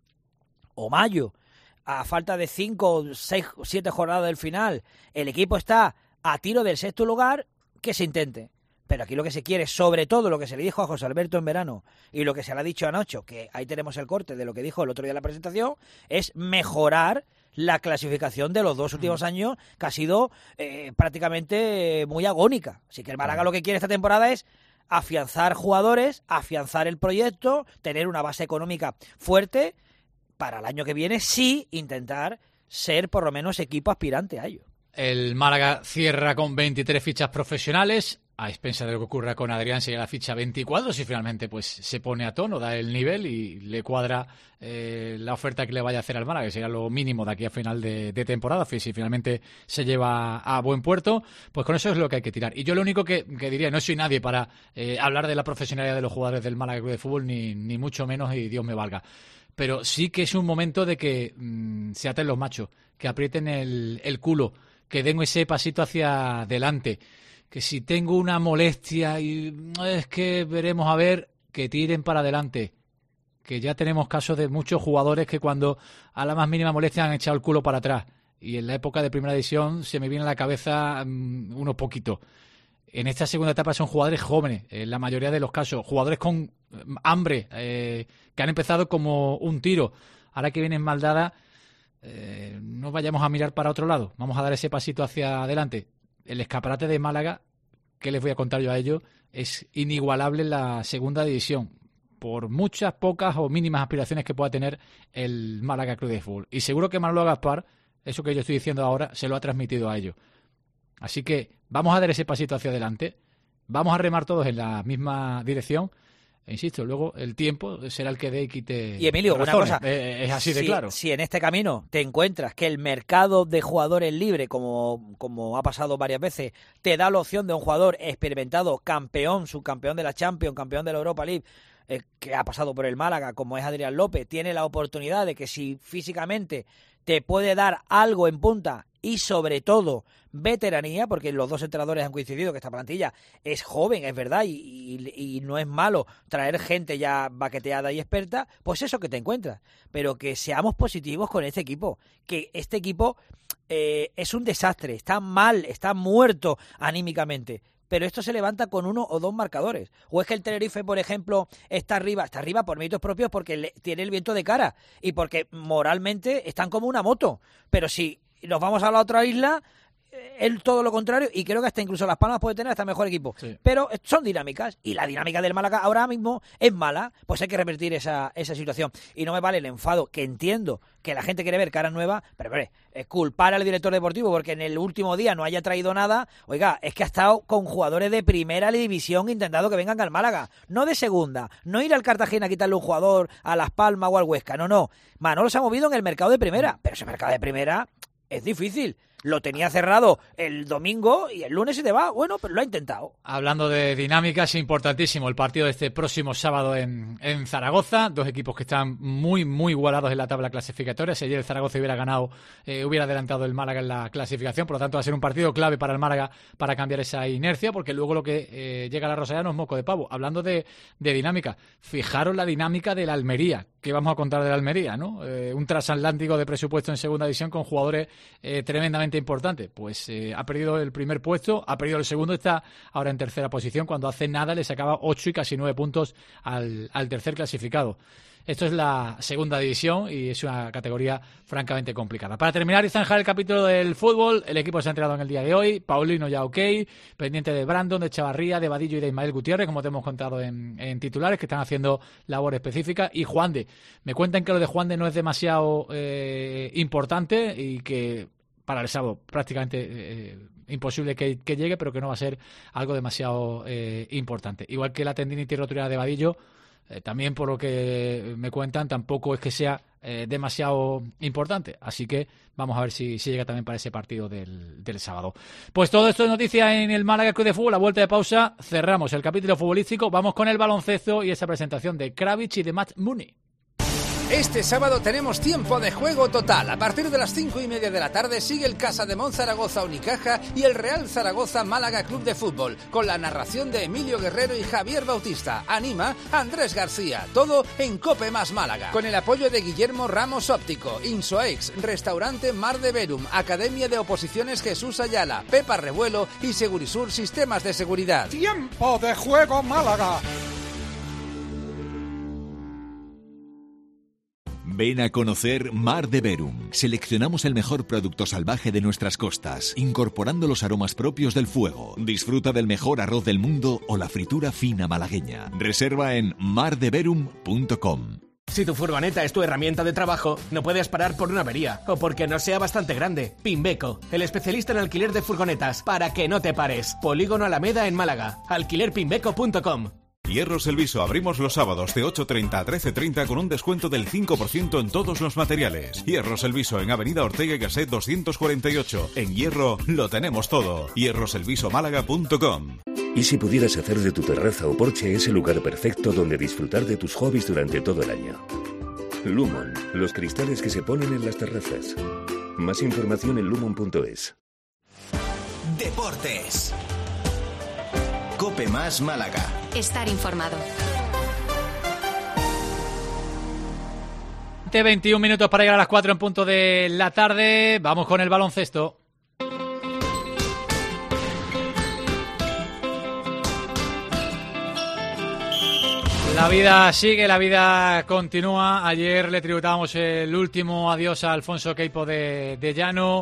o mayo, a falta de cinco, seis, siete jornadas del final, el equipo está a tiro del sexto lugar, que se intente. Pero aquí lo que se quiere, sobre todo lo que se le dijo a José Alberto en verano y lo que se le ha dicho a Nacho, que ahí tenemos el corte de lo que dijo el otro día en la presentación, es mejorar la clasificación de los dos últimos años, que ha sido eh, prácticamente muy agónica. Así que el Málaga lo que quiere esta temporada es afianzar jugadores, afianzar el proyecto, tener una base económica fuerte para el año que viene, sí intentar ser por lo menos equipo aspirante a ello. El Málaga cierra con veintitrés fichas profesionales. A expensas de lo que ocurra con Adrián, sería la ficha veinticuatro si finalmente pues se pone a tono, da el nivel y le cuadra eh, la oferta que le vaya a hacer al Málaga, que sería lo mínimo de aquí a final de, de temporada. Si finalmente se lleva a buen puerto, pues con eso es lo que hay que tirar. Y yo lo único que, que diría, no soy nadie para eh, hablar de la profesionalidad de los jugadores del Málaga Club de Fútbol, ni, ni mucho menos, y Dios me valga. Pero sí que es un momento de que mmm, se aten los machos, que aprieten el, el culo, que den ese pasito hacia adelante. Que si tengo una molestia y es que veremos a ver, que tiren para adelante. Que ya tenemos casos de muchos jugadores que cuando a la más mínima molestia han echado el culo para atrás. Y en la época de Primera División se me viene a la cabeza um, unos poquitos. En esta segunda etapa son jugadores jóvenes, en la mayoría de los casos. Jugadores con hambre, eh, que han empezado como un tiro. Ahora que vienen mal dadas, eh, no vayamos a mirar para otro lado. Vamos a dar ese pasito hacia adelante. El escaparate de Málaga, ¿qué les voy a contar yo a ellos? Es inigualable en la segunda división, por muchas, pocas o mínimas aspiraciones que pueda tener el Málaga Club de Fútbol. Y seguro que Manolo Gaspar eso que yo estoy diciendo ahora se lo ha transmitido a ellos. Así que vamos a dar ese pasito hacia adelante, vamos a remar todos en la misma dirección. E insisto, luego el tiempo será el que dé y quite. Y Emilio, una cosa, eh, es así de si, claro. Si en este camino te encuentras que el mercado de jugadores libre, como, como ha pasado varias veces, te da la opción de un jugador experimentado, campeón, subcampeón de la Champions, campeón de la Europa League, eh, que ha pasado por el Málaga, como es Adrián López, tiene la oportunidad de que si físicamente te puede dar algo en punta y sobre todo veteranía, porque los dos entrenadores han coincidido que esta plantilla es joven, es verdad, y, y, y no es malo traer gente ya baqueteada y experta, pues eso que te encuentras. Pero que seamos positivos con este equipo, que este equipo eh, es un desastre, está mal, está muerto anímicamente. Pero esto se levanta con uno o dos marcadores. O es que el Tenerife, por ejemplo, está arriba, está arriba por méritos propios porque le, tiene el viento de cara y porque moralmente están como una moto. Pero si nos vamos a la otra isla, es todo lo contrario, y creo que hasta incluso Las Palmas puede tener hasta mejor equipo. Sí. Pero son dinámicas, y la dinámica del Málaga ahora mismo es mala, pues hay que revertir esa, esa situación. Y no me vale el enfado, que entiendo que la gente quiere ver caras nuevas, pero hombre, es culpar al director deportivo porque en el último día no haya traído nada. Oiga, es que ha estado con jugadores de primera división intentando que vengan al Málaga, no de segunda, no ir al Cartagena a quitarle un jugador a Las Palmas o al Huesca, no, no. Manolo se ha movido en el mercado de primera, pero ese mercado de primera es difícil. Lo tenía cerrado el domingo y el lunes se te va. Bueno, pero lo ha intentado. Hablando de dinámicas, importantísimo el partido de este próximo sábado en, en Zaragoza. Dos equipos que están muy, muy igualados en la tabla clasificatoria. Si ayer el Zaragoza hubiera ganado, eh, hubiera adelantado el Málaga en la clasificación. Por lo tanto, va a ser un partido clave para el Málaga para cambiar esa inercia, porque luego lo que eh, llega a la Rosaleda no es moco de pavo. Hablando de, de dinámica, fijaros la dinámica de la Almería. ¿Qué vamos a contar de la Almería, no? Eh, un transatlántico de presupuesto en segunda división con jugadores eh, tremendamente importante, pues eh, ha perdido el primer puesto, ha perdido el segundo, está ahora en tercera posición, cuando hace nada le sacaba ocho y casi nueve puntos al, al tercer clasificado. Esto es la segunda división y es una categoría francamente complicada. Para terminar y zanjar el capítulo del fútbol, el equipo se ha entrenado en el día de hoy. Paulino ya ok, pendiente de Brandon, de Chavarría, de Vadillo y de Ismael Gutiérrez, como te hemos contado en, en titulares, que están haciendo labor específica. Y Juande, me cuentan que lo de Juande no es demasiado eh, importante y que para el sábado prácticamente eh, imposible que, que llegue, pero que no va a ser algo demasiado eh, importante. Igual que la tendinitis rotuliana de Vadillo, eh, también por lo que me cuentan, tampoco es que sea eh, demasiado importante. Así que vamos a ver si, si llega también para ese partido del, del sábado. Pues todo esto es noticia en el Málaga Club de Fútbol. A vuelta de pausa cerramos el capítulo futbolístico. Vamos con el baloncesto y esa presentación de Kravitz y de Matt Mooney. Este sábado tenemos tiempo de juego total. A partir de las cinco y media de la tarde sigue el Casa de Mon Zaragoza Unicaja y el Real Zaragoza Málaga Club de Fútbol, con la narración de Emilio Guerrero y Javier Bautista. Anima Andrés García. Todo en Cope Más Málaga. Con el apoyo de Guillermo Ramos Óptico, Insoex, Restaurante Mar de Verum, Academia de Oposiciones Jesús Ayala, Pepa Revuelo y Segurisur Sistemas de Seguridad. Tiempo de juego Málaga. Ven a conocer Mar de Verum. Seleccionamos el mejor producto salvaje de nuestras costas, incorporando los aromas propios del fuego. Disfruta del mejor arroz del mundo o la fritura fina malagueña. Reserva en mar de verum punto com. Si tu furgoneta es tu herramienta de trabajo, no puedes parar por una avería o porque no sea bastante grande. Pimbeco, el especialista en alquiler de furgonetas, para que no te pares. Polígono Alameda en Málaga. alquiler pimbeco punto com. Hierros El Viso, abrimos los sábados de ocho treinta a trece treinta con un descuento del cinco por ciento en todos los materiales. Hierros El Viso en Avenida Ortega y Gasset doscientos cuarenta y ocho. En Hierro lo tenemos todo. hierros el viso málaga punto com. ¿Y si pudieras hacer de tu terraza o porche ese lugar perfecto donde disfrutar de tus hobbies durante todo el año? Lumon, los cristales que se ponen en las terrazas. Más información en lumon punto es. Deportes. Cope Más Málaga. Estar informado. veintiún minutos para llegar a las cuatro en punto de la tarde. Vamos con el baloncesto. La vida sigue, la vida continúa. Ayer le tributábamos el último adiós a Alfonso Queipo de, de Llano.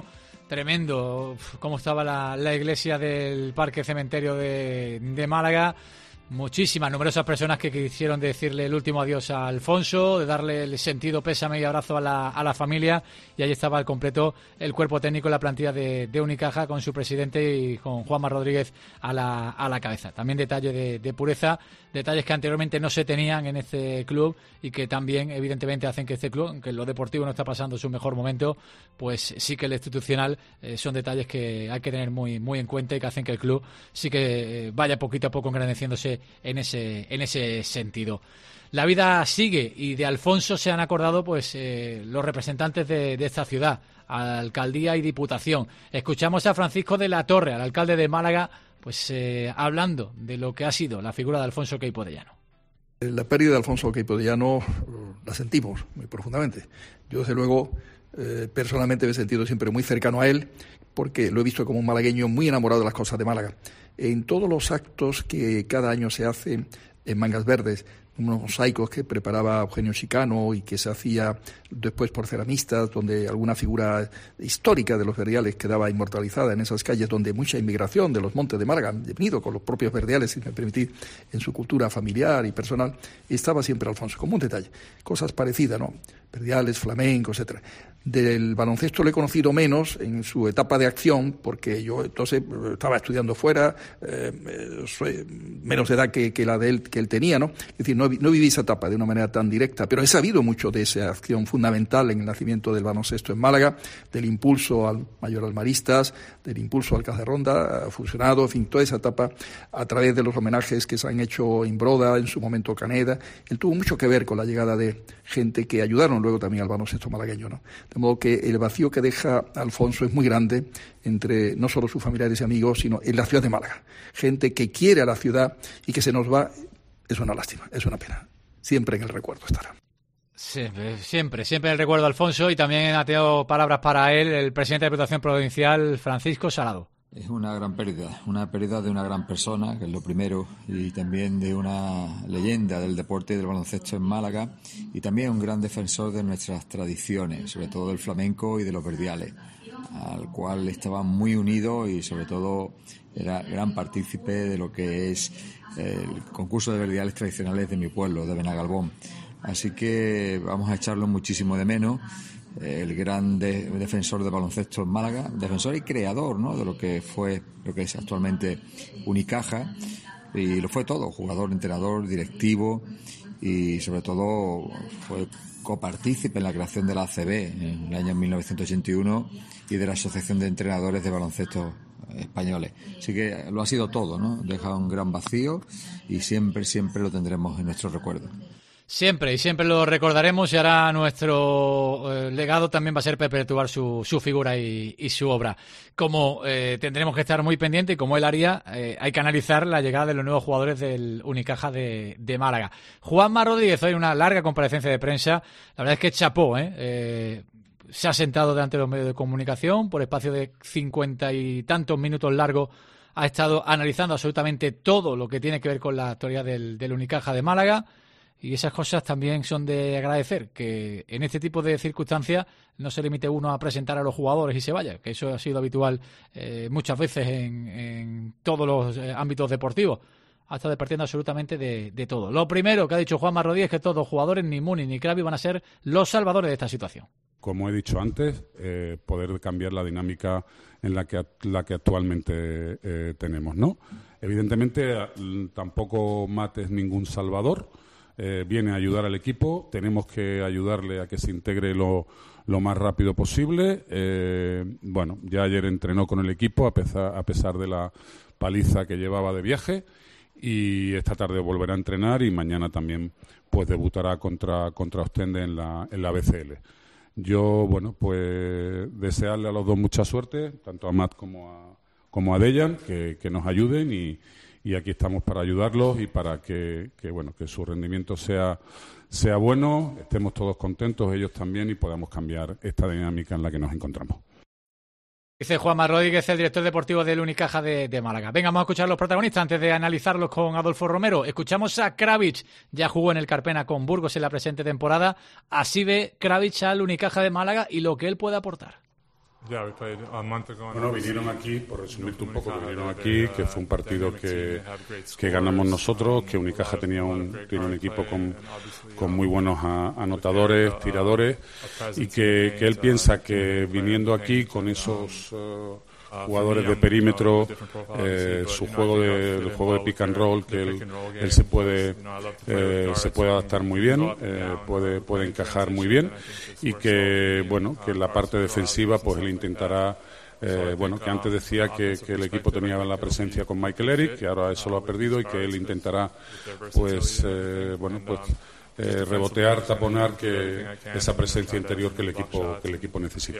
Tremendo cómo estaba la, la iglesia del Parque Cementerio de, de Málaga. Muchísimas, numerosas personas que quisieron decirle el último adiós a Alfonso, de darle el sentido pésame y abrazo a la, a la familia, y ahí estaba al completo el cuerpo técnico, la plantilla de, de Unicaja, con su presidente y con Juanma Rodríguez a la, a la cabeza. También detalle de, de pureza, detalles que anteriormente no se tenían en este club y que también evidentemente hacen que este club, aunque lo deportivo no está pasando su mejor momento, pues sí que el institucional eh, son detalles que hay que tener muy, muy en cuenta y que hacen que el club sí que eh, vaya poquito a poco engrandeciéndose en ese en ese sentido. La vida sigue y de Alfonso se han acordado pues eh, los representantes de, de esta ciudad, alcaldía y diputación. Escuchamos a Francisco de la Torre, al alcalde de Málaga, pues eh, hablando de lo que ha sido la figura de Alfonso Queipo de Llano. La pérdida de Alfonso Queipo de Llano la sentimos muy profundamente. Yo, desde luego, eh, personalmente me he sentido siempre muy cercano a él, porque lo he visto como un malagueño muy enamorado de las cosas de Málaga. En todos los actos que cada año se hacen en Mangas Verdes, unos mosaicos que preparaba Eugenio Chicano y que se hacía después por ceramistas, donde alguna figura histórica de los Verdiales quedaba inmortalizada en esas calles donde mucha inmigración de los montes de Málaga han venido con los propios Verdiales, si me permitís, en su cultura familiar y personal, estaba siempre Alfonso, como un detalle. Cosas parecidas, ¿no? Verdiales, flamenco, etcétera. Del baloncesto le he conocido menos en su etapa de acción, porque yo entonces estaba estudiando fuera, eh, soy menos de edad que, que la de él, que él tenía, ¿no? Es decir, no, no viví esa etapa de una manera tan directa, pero he sabido mucho de esa acción fundamental en el nacimiento del baloncesto en Málaga, del impulso al Mayor Almaristas, del impulso al Caja de Ronda, fusionado, en fin, toda esa etapa a través de los homenajes que se han hecho en Broda, en su momento Caneda. Él tuvo mucho que ver con la llegada de gente que ayudaron luego también al baloncesto malagueño, ¿no? De modo que el vacío que deja Alfonso es muy grande entre no solo sus familiares y amigos, sino en la ciudad de Málaga. Gente que quiere a la ciudad y que se nos va, es una lástima, es una pena. Siempre en el recuerdo estará. Siempre, siempre, siempre el recuerdo de Alfonso, y también ha tenido palabras para él el presidente de Diputación Provincial, Francisco Salado. Es una gran pérdida, una pérdida de una gran persona, que es lo primero, y también de una leyenda del deporte y del baloncesto en Málaga, y también un gran defensor de nuestras tradiciones, sobre todo del flamenco y de los verdiales, al cual estaba muy unido y sobre todo era gran partícipe de lo que es el concurso de verdiales tradicionales de mi pueblo, de Benagalbón. Así que vamos a echarlo muchísimo de menos. El gran de, defensor de baloncesto en Málaga, defensor y creador, ¿no?, de lo que fue, lo que es actualmente Unicaja, y lo fue todo, jugador, entrenador, directivo, y sobre todo fue copartícipe en la creación de la A C B en el año mil novecientos ochenta y uno y de la Asociación de Entrenadores de Baloncesto Españoles. Así que lo ha sido todo, ¿no? Deja un gran vacío y siempre, siempre lo tendremos en nuestro recuerdo. Siempre, y siempre lo recordaremos, y ahora nuestro eh, legado también va a ser perpetuar su, su figura y, y su obra. Como eh, tendremos que estar muy pendientes, y como él haría, eh, hay que analizar la llegada de los nuevos jugadores del Unicaja de, de Málaga. Juanma Rodríguez, hoy una larga comparecencia de prensa, la verdad es que chapó, ¿eh? eh se ha sentado delante de los medios de comunicación, por espacio de cincuenta y tantos minutos largos ha estado analizando absolutamente todo lo que tiene que ver con la actualidad del, del Unicaja de Málaga. Y esas cosas también son de agradecer, que en este tipo de circunstancias no se limite uno a presentar a los jugadores y se vaya, que eso ha sido habitual eh, muchas veces en, en todos los eh, ámbitos deportivos. Ha estado partiendo absolutamente de, de todo. Lo primero que ha dicho Juanma Rodríguez es que todos los jugadores, ni Muni ni Krabi, van a ser los salvadores de esta situación. Como he dicho antes, eh, poder cambiar la dinámica en la que, la que actualmente eh, tenemos, ¿no? Evidentemente, tampoco Mat es ningún salvador. Eh, viene a ayudar al equipo, tenemos que ayudarle a que se integre lo, lo más rápido posible. Eh, bueno, ya ayer entrenó con el equipo a pesar, a pesar de la paliza que llevaba de viaje, y esta tarde volverá a entrenar, y mañana también pues debutará contra, contra Ostende en la, en la B C L. Yo, bueno, pues desearle a los dos mucha suerte, tanto a Mat como a, como a Dejan, que, que nos ayuden, y Y aquí estamos para ayudarlos y para que, que bueno que su rendimiento sea, sea bueno, estemos todos contentos, ellos también, y podamos cambiar esta dinámica en la que nos encontramos. Dice Juanma Rodríguez, el director deportivo del Unicaja de, de Málaga. Venga, vamos a escuchar a los protagonistas antes de analizarlos con Adolfo Romero. Escuchamos a Kravic, ya jugó en el Carpena con Burgos en la presente temporada. Así ve Kravic al Unicaja de Málaga y lo que él puede aportar. Bueno, vinieron aquí, por resumirte un poco, vinieron aquí, que fue un partido que, que ganamos nosotros, que Unicaja tenía un, tiene un equipo con, con muy buenos a, anotadores, tiradores, y que, que él piensa que viniendo aquí con esos uh, jugadores de perímetro, eh, su juego de, el juego de pick and roll, que él, él se puede eh, se puede adaptar muy bien, eh, puede puede encajar muy bien, y que bueno, que en la parte defensiva pues él intentará eh, bueno, que antes decía que, que el equipo tenía la presencia con Michael Eric, que ahora eso lo ha perdido, y que él intentará pues eh, bueno pues Eh, rebotear, taponar que esa presencia interior que el equipo que el equipo necesita.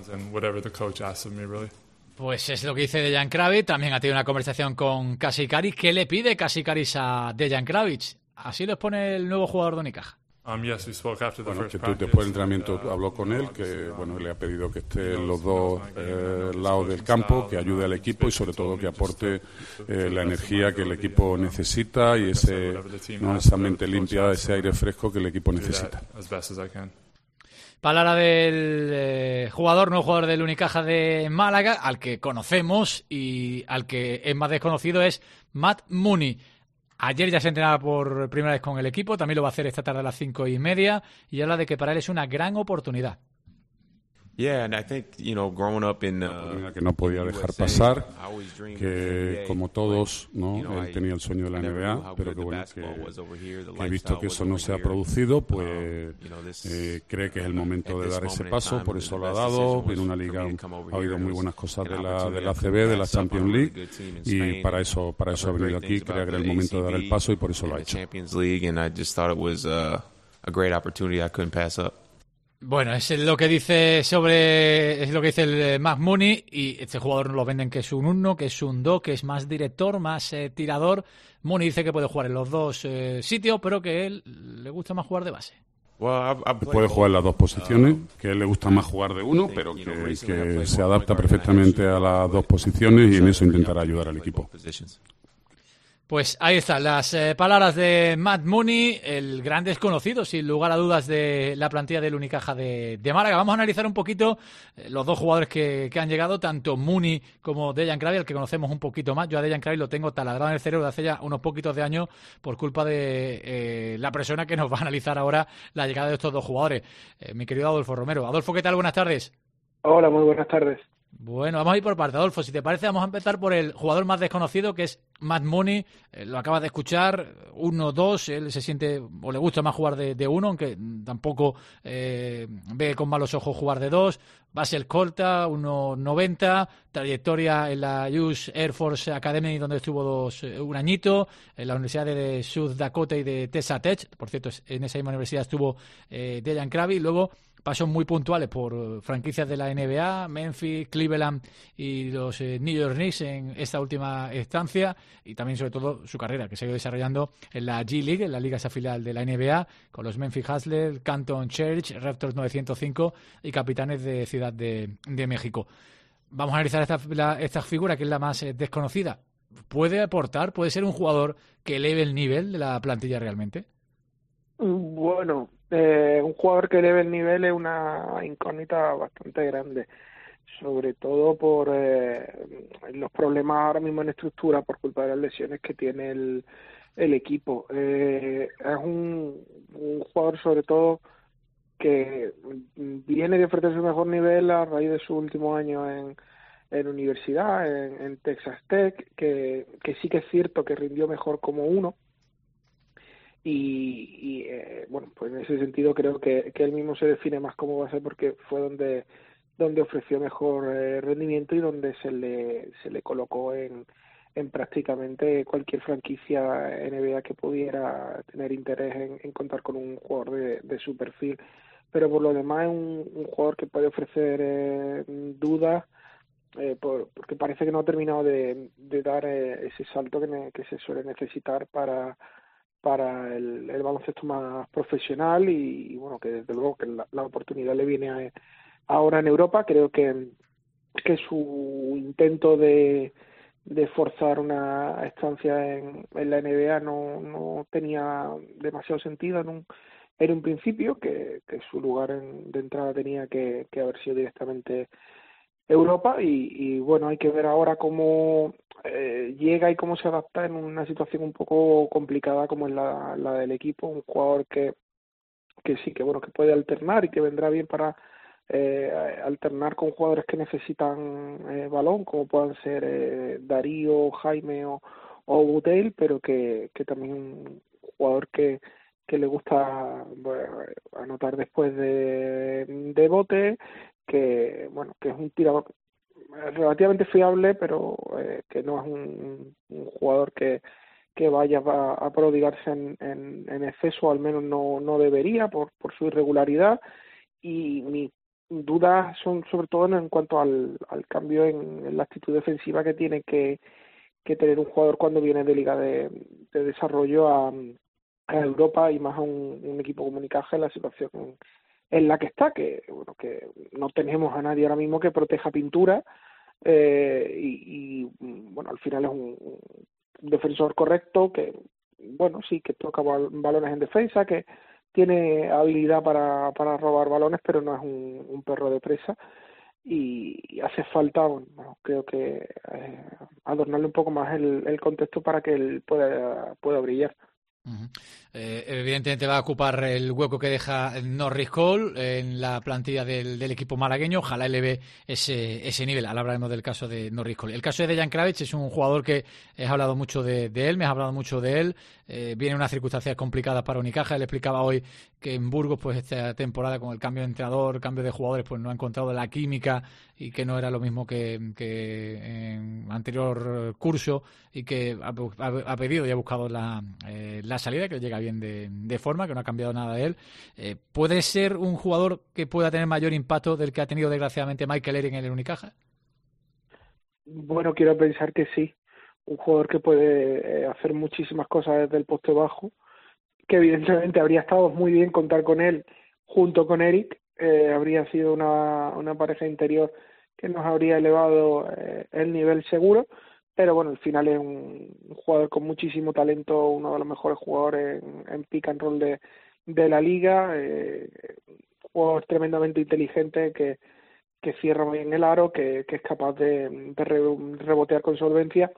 Pues es lo que dice Dejan Kravic. También ha tenido una conversación con Kasi Karic. ¿Qué le pide Kasi Karic a Dejan Kravic? Así lo expone el nuevo jugador de Unicaja. Bueno, que tú, después del entrenamiento habló con él, que bueno, le ha pedido que esté en los dos eh, lados del campo, que ayude al equipo y sobre todo que aporte eh, la energía que el equipo necesita y ese, no, esa mente limpia, ese aire fresco que el equipo necesita. Palabra del eh, jugador, no jugador del Unicaja de Málaga, al que conocemos y al que es más desconocido, es Matt Mooney. Ayer ya se entrenaba por primera vez con el equipo, también lo va a hacer esta tarde a las cinco y media, y habla de que para él es una gran oportunidad. Yeah, and I think, you know, growing up in, uh, que no podía dejar pasar, que como todos, ¿no? Él tenía el sueño de la N B A, pero que bueno, que, que he visto que eso no se ha producido, pues eh, cree que es el momento de dar ese paso, por eso lo ha dado. En una liga ha oído muy buenas cosas de la de la A C B, de la Champions League, y para eso para eso ha venido aquí, cree que era el momento de dar el paso y por eso lo ha hecho. Bueno, es lo que dice sobre es lo que dice el Matt Mooney, y este jugador lo venden que es un uno, que es un dos, que es más director, más eh, tirador. Mooney dice que puede jugar en los dos eh, sitios, pero que él le gusta más jugar de base. Puede jugar en las dos posiciones, que a él le gusta más jugar de uno, pero que, que se adapta perfectamente a las dos posiciones y en eso intentará ayudar al equipo. Pues ahí están las eh, palabras de Matt Mooney, el gran desconocido, sin lugar a dudas, de la plantilla del Unicaja de, de Málaga. Vamos a analizar un poquito eh, los dos jugadores que, que han llegado, tanto Mooney como Dejan Kravic, al que conocemos un poquito más. Yo a Dejan Kravic lo tengo taladrado en el cerebro de hace ya unos poquitos de años por culpa de eh, la persona que nos va a analizar ahora la llegada de estos dos jugadores, eh, mi querido Adolfo Romero. Adolfo, ¿qué tal? Buenas tardes. Hola, muy buenas tardes. Bueno, vamos a ir por parte, Adolfo. Si te parece, vamos a empezar por el jugador más desconocido, que es Matt Mooney. Eh, lo acabas de escuchar, uno dos, él se siente o le gusta más jugar de, de uno, aunque tampoco eh, ve con malos ojos jugar de dos. Base escolta, uno noventa, trayectoria en la U S Air Force Academy, donde estuvo dos, un añito, en la Universidad de South Dakota y de Texas Tech. Por cierto, en esa misma universidad estuvo eh, Dejan Kravic. Luego pasos muy puntuales por franquicias de la N B A, Memphis, Cleveland y los eh, New York Knicks en esta última estancia, y también sobre todo su carrera que se ha ido desarrollando en la G League, en la liga esa filial de la N B A, con los Memphis Hustlers, Canton Church, Raptors novecientos cinco y Capitanes de Ciudad de, de México. Vamos a analizar esta, la, esta figura que es la más eh, desconocida. ¿Puede aportar, puede ser un jugador que eleve el nivel de la plantilla realmente? Bueno, eh, un jugador que eleve el nivel es una incógnita bastante grande, sobre todo por eh, los problemas ahora mismo en estructura por culpa de las lesiones que tiene el, el equipo. Eh, es un, un jugador sobre todo que viene de ofrecer su mejor nivel a raíz de su último año en, en universidad, en, en Texas Tech, que, que sí que es cierto que rindió mejor como uno. Y, y eh, bueno, pues en ese sentido creo que, que él mismo se define más como base porque fue donde donde ofreció mejor eh, rendimiento y donde se le se le colocó en, en prácticamente cualquier franquicia N B A que pudiera tener interés en, en contar con un jugador de, de su perfil. Pero por lo demás es un, un jugador que puede ofrecer eh, dudas eh, por, porque parece que no ha terminado de, de dar eh, ese salto que, ne, que se suele necesitar para para el, el baloncesto más profesional y, y bueno, que desde luego que la, la oportunidad le viene a, ahora en Europa. Creo que, que su intento de, de forzar una estancia en, en la N B A no, no tenía demasiado sentido en un, en un principio, que, que su lugar en, de entrada tenía que, que haber sido directamente Europa y, y bueno, hay que ver ahora cómo eh, llega y cómo se adapta en una situación un poco complicada como es la, la del equipo, un jugador que que sí, que bueno, que puede alternar y que vendrá bien para eh, alternar con jugadores que necesitan eh, balón, como puedan ser eh, Darío, Jaime o, o Butel, pero que, que también un jugador que, que le gusta bueno, anotar después de, de bote, que bueno, que es un tirador relativamente fiable, pero eh, que no es un, un jugador que que vaya a, a prodigarse en, en, en exceso, al menos no, no debería por, por su irregularidad, y mis dudas son sobre todo en, en cuanto al, al cambio en, en la actitud defensiva que tiene que, que tener un jugador cuando viene de liga de, de desarrollo a, a Europa y más a un, un equipo como Unicaja en la situación en la que está, que bueno, que no tenemos a nadie ahora mismo que proteja pintura, eh, y, y bueno, al final es un, un defensor correcto que bueno sí que toca bal- balones en defensa, que tiene habilidad para, para robar balones, pero no es un, un perro de presa, y, y hace falta bueno, creo que eh, adornarle un poco más el, el contexto para que él pueda, pueda brillar. Uh-huh. Eh, evidentemente va a ocupar el hueco que deja Norris Cole en la plantilla del, del equipo malagueño. Ojalá eleve ese, ese nivel. Ahora hablaremos del caso de Norris Cole. El caso de Dejan Kravic es un jugador que he hablado mucho de, de él, me has hablado mucho de él. Eh, viene unas circunstancias complicadas para Unicaja. Él explicaba hoy que en Burgos, pues esta temporada con el cambio de entrenador, cambio de jugadores, pues no ha encontrado la química y que no era lo mismo que, que en anterior curso, y que ha, ha, ha pedido y ha buscado la, eh, la salida, que llega bien de, de forma, que no ha cambiado nada de él. Eh, ¿Puede ser un jugador que pueda tener mayor impacto del que ha tenido desgraciadamente Michael Eric en el Unicaja? Bueno, quiero pensar que sí. Un jugador que puede eh, hacer muchísimas cosas desde el poste bajo, que evidentemente habría estado muy bien contar con él junto con Eric, eh, habría sido una, una pareja interior que nos habría elevado eh, el nivel seguro, pero bueno, al final es un, un jugador con muchísimo talento, uno de los mejores jugadores en, en pick and roll de, de la liga, eh, un jugador tremendamente inteligente que, que cierra bien el aro, que, que es capaz de, de re, rebotear con solvencia.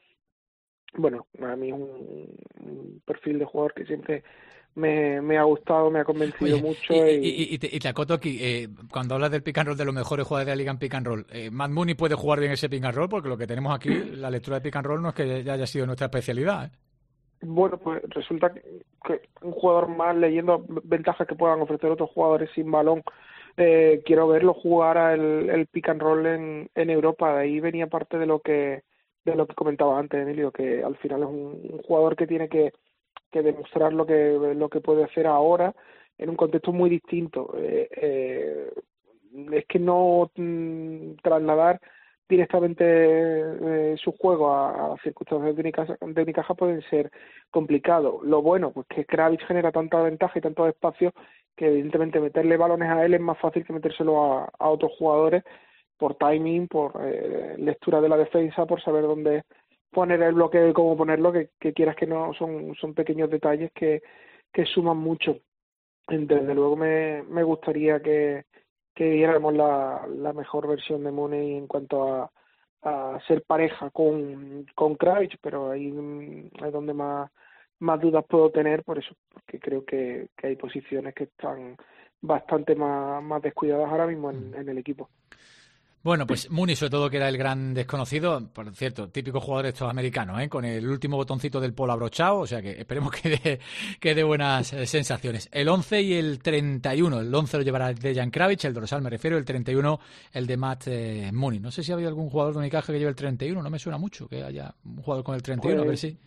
Bueno, a mí es un, un perfil de jugador que siempre me, me ha gustado, me ha convencido Oye, mucho. Y, y... y, y, te, y te acoto aquí, eh, cuando hablas del pick and roll, de los mejores jugadores de la liga en pick and roll, eh, Matt Mooney puede jugar bien ese pick and roll, porque lo que tenemos aquí, la lectura de pick and roll, no es que ya haya sido nuestra especialidad, ¿eh? Bueno, pues resulta que, que un jugador más, leyendo ventajas que puedan ofrecer otros jugadores sin balón, eh, quiero verlo jugar el, el pick and roll en, en Europa. De ahí venía parte de lo que de lo que comentaba antes, Emilio, que al final es un, un jugador que tiene que, que demostrar lo que lo que puede hacer ahora en un contexto muy distinto. Eh, eh, es que no mm, trasladar directamente eh, su juego a, a circunstancias de Unicaja, de Unicaja pueden ser complicados. Lo bueno, pues que Kravic genera tanta ventaja y tanto espacio que evidentemente meterle balones a él es más fácil que metérselo a, a otros jugadores por timing, por eh, lectura de la defensa, por saber dónde poner el bloqueo y cómo ponerlo, que, que quieras que no, son, son pequeños detalles que, que suman mucho. Desde luego me, me gustaría que, que viéramos la, la mejor versión de Mooney en cuanto a, a ser pareja con, con Kravic, pero ahí es donde más, más dudas puedo tener, por eso, porque creo que, que hay posiciones que están bastante más, más descuidadas ahora mismo en, en el equipo. Bueno, pues Mooney, sobre todo, que era el gran desconocido, por cierto, típico jugador de estos americanos, ¿eh? Con el último botoncito del polo abrochado, o sea que esperemos que dé, que dé buenas eh, sensaciones. El once y el treinta y uno, el once lo llevará Dejan Kravic, el dorsal me refiero, el treinta y uno el de Matt eh, Mooney. No sé si ha habido algún jugador de Unicaja que lleve el treinta y uno, no me suena mucho que haya un jugador con el treinta y uno, pues, a ver si...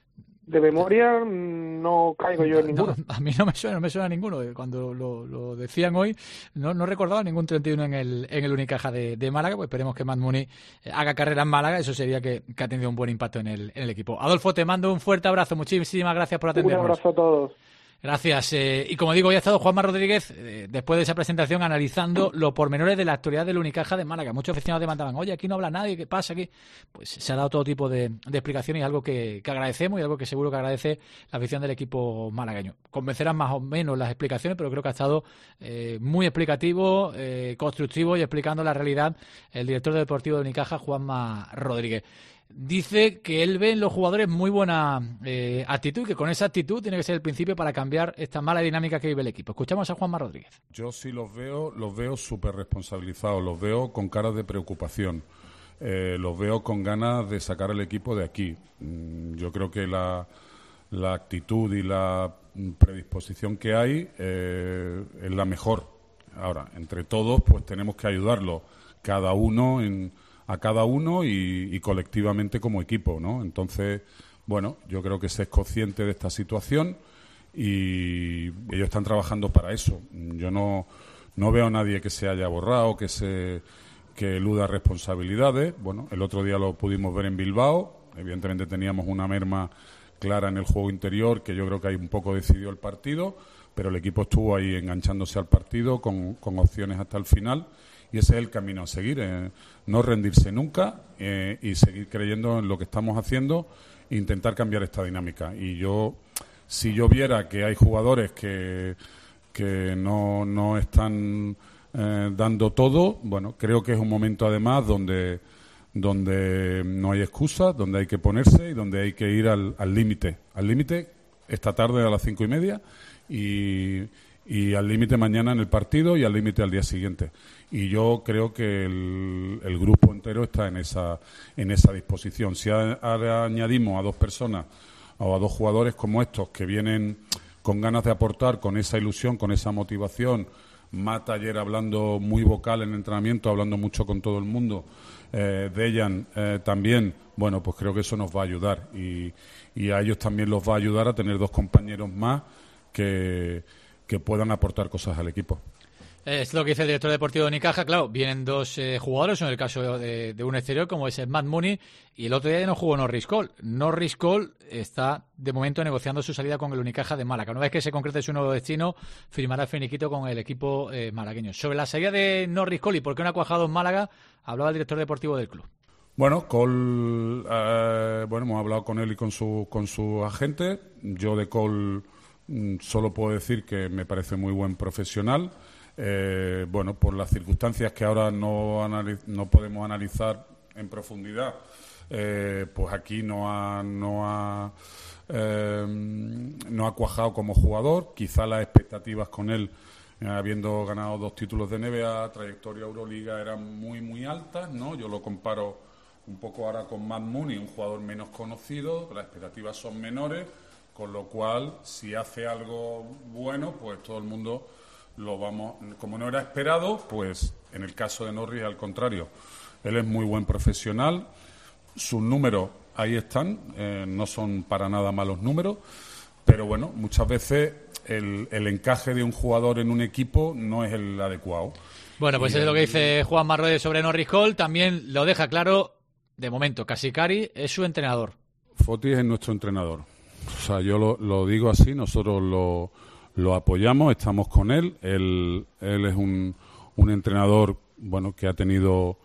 De memoria no caigo yo en ninguno. No, a mí no me suena, no me suena ninguno. Cuando lo, lo decían hoy, no, no recordaba ningún treinta y uno en el, en el Unicaja de, de Málaga. Pues esperemos que Matt Mooney haga carrera en Málaga. Eso sería que, que ha tenido un buen impacto en el, en el equipo. Adolfo, te mando un fuerte abrazo. Muchísimas gracias por atendernos. Un abrazo a todos. Gracias. Eh, y como digo, hoy ha estado Juanma Rodríguez, eh, después de esa presentación, analizando los pormenores de la actualidad del Unicaja de Málaga. Muchos aficionados demandaban, oye, aquí no habla nadie, ¿qué pasa aquí? Pues se ha dado todo tipo de, de explicaciones y algo que, que agradecemos y algo que seguro que agradece la afición del equipo malagueño. Convencerán más o menos las explicaciones, pero creo que ha estado eh, muy explicativo, eh, constructivo y explicando la realidad el director deportivo de Unicaja, Juanma Rodríguez. Dice que él ve en los jugadores muy buena eh, actitud y que con esa actitud tiene que ser el principio para cambiar esta mala dinámica que vive el equipo. Escuchamos a Juanma Rodríguez. Yo sí los veo, los veo súper responsabilizados, los veo con caras de preocupación, eh, los veo con ganas de sacar el equipo de aquí. Mm, yo creo que la, la actitud y la predisposición que hay eh, es la mejor. Ahora, entre todos, pues tenemos que ayudarlos, cada uno en... a cada uno y, y colectivamente como equipo, ¿no? Entonces, bueno, yo creo que se es consciente de esta situación y ellos están trabajando para eso. Yo no, no veo a nadie que se haya borrado, que se que eluda responsabilidades. Bueno, el otro día lo pudimos ver en Bilbao. Evidentemente teníamos una merma clara en el juego interior, que yo creo que ahí un poco decidió el partido, pero el equipo estuvo ahí enganchándose al partido con, con opciones hasta el final. Y ese es el camino a seguir, eh, no rendirse nunca eh, y seguir creyendo en lo que estamos haciendo e intentar cambiar esta dinámica. Y yo, si yo viera que hay jugadores que, que no, no están eh, dando todo, bueno, creo que es un momento además donde, donde no hay excusas, donde hay que ponerse y donde hay que ir al límite. Al límite esta tarde a las cinco y media y... y al límite mañana en el partido y al límite al día siguiente. Y yo creo que el, el grupo entero está en esa en esa disposición. Si a, a, añadimos a dos personas o a dos jugadores como estos que vienen con ganas de aportar, con esa ilusión, con esa motivación, Mata ayer hablando muy vocal en entrenamiento, hablando mucho con todo el mundo, eh, Dejan eh, también, bueno, pues creo que eso nos va a ayudar y, y a ellos también los va a ayudar a tener dos compañeros más que que puedan aportar cosas al equipo. Es lo que dice el director deportivo de Unicaja. Claro, vienen dos eh, jugadores, en el caso de, de un exterior, como es el Matt Mooney, y el otro día ya no jugó Norris Cole. Norris Cole está, de momento, negociando su salida con el Unicaja de Málaga. Una vez que se concrete su nuevo destino, firmará el finiquito con el equipo eh, malagueño. Sobre la salida de Norris Cole y por qué no ha cuajado en Málaga, hablaba el director deportivo del club. Bueno, Cole, eh, bueno, hemos hablado con él y con su, con su agente. Yo de Cole... solo puedo decir que me parece muy buen profesional. Eh, bueno, por las circunstancias que ahora no, analiz- no podemos analizar en profundidad, eh, pues aquí no ha, no ha, eh, no ha cuajado como jugador. Quizá las expectativas con él, eh, habiendo ganado dos títulos de N B A, trayectoria Euroliga, eran muy, muy altas, ¿no? Yo lo comparo un poco ahora con Matt Mooney, un jugador menos conocido, las expectativas son menores. Con lo cual, si hace algo bueno, pues todo el mundo lo vamos... Como no era esperado, pues en el caso de Norris, al contrario. Él es muy buen profesional. Sus números ahí están. Eh, no son para nada malos números. Pero bueno, muchas veces el, el encaje de un jugador en un equipo no es el adecuado. Bueno, pues y es el, lo que dice Juan Marroy sobre Norris Cole. También lo deja claro, de momento, Casicari es su entrenador. Foti es nuestro entrenador. O sea, yo lo, lo digo así, nosotros lo, lo apoyamos, estamos con él. Él, él es un, un entrenador, bueno, que ha tenido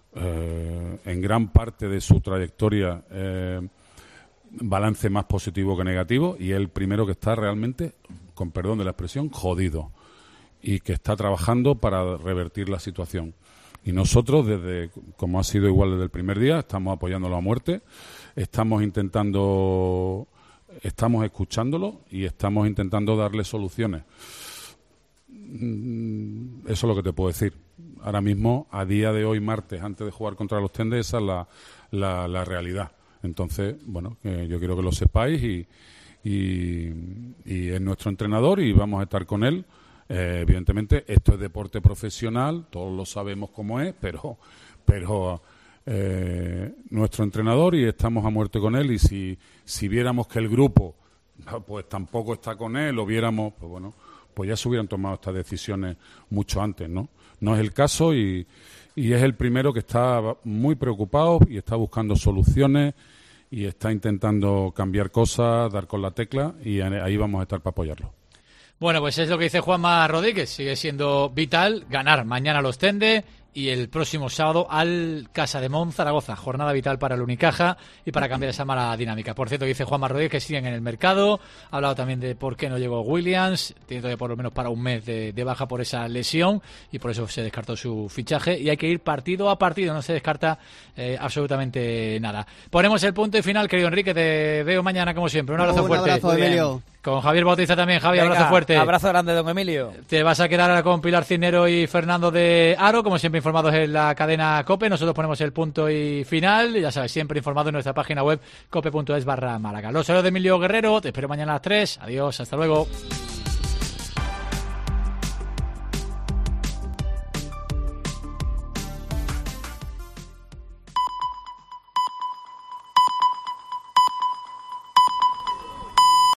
eh, en gran parte de su trayectoria eh, balance más positivo que negativo, y él primero que está realmente, con perdón de la expresión, jodido, y que está trabajando para revertir la situación. Y nosotros, desde como ha sido igual desde el primer día, estamos apoyándolo a muerte, estamos intentando... Estamos escuchándolo y estamos intentando darle soluciones. Eso es lo que te puedo decir. Ahora mismo, a día de hoy, martes, antes de jugar contra los Tendes, esa es la, la, la realidad. Entonces, bueno, eh, yo quiero que lo sepáis y, y, y es nuestro entrenador y vamos a estar con él. Eh, evidentemente, esto es deporte profesional, todos lo sabemos cómo es, pero... pero Eh, nuestro entrenador y estamos a muerte con él, y si, si viéramos que el grupo pues tampoco está con él o viéramos, pues bueno, pues ya se hubieran tomado estas decisiones mucho antes, ¿no? No es el caso y, y es el primero que está muy preocupado y está buscando soluciones y está intentando cambiar cosas, dar con la tecla, y ahí vamos a estar para apoyarlo. Bueno, pues es lo que dice Juanma Rodríguez, sigue siendo vital ganar mañana los Tende y el próximo sábado al Casademont Zaragoza, jornada vital para el Unicaja y para cambiar esa mala dinámica. Por cierto, dice Juanma Rodríguez que siguen en el mercado, ha hablado también de por qué no llegó Williams, tiene todavía por lo menos para un mes de, de baja por esa lesión y por eso se descartó su fichaje y hay que ir partido a partido, no se descarta eh, absolutamente nada. Ponemos el punto y final, querido Enrique, te veo mañana como siempre, un abrazo un fuerte. Abrazo, Emilio. Con Javier Bautista también. Javi, Venga, abrazo fuerte. Abrazo grande, don Emilio. Te vas a quedar ahora con Pilar Cisnero y Fernando de Aro, como siempre informados en la cadena COPE. Nosotros ponemos el punto y final. Ya sabes, siempre informado en nuestra página web cope punto es barra Málaga. Los saludos de Emilio Guerrero. Te espero mañana a las tres. Adiós, hasta luego.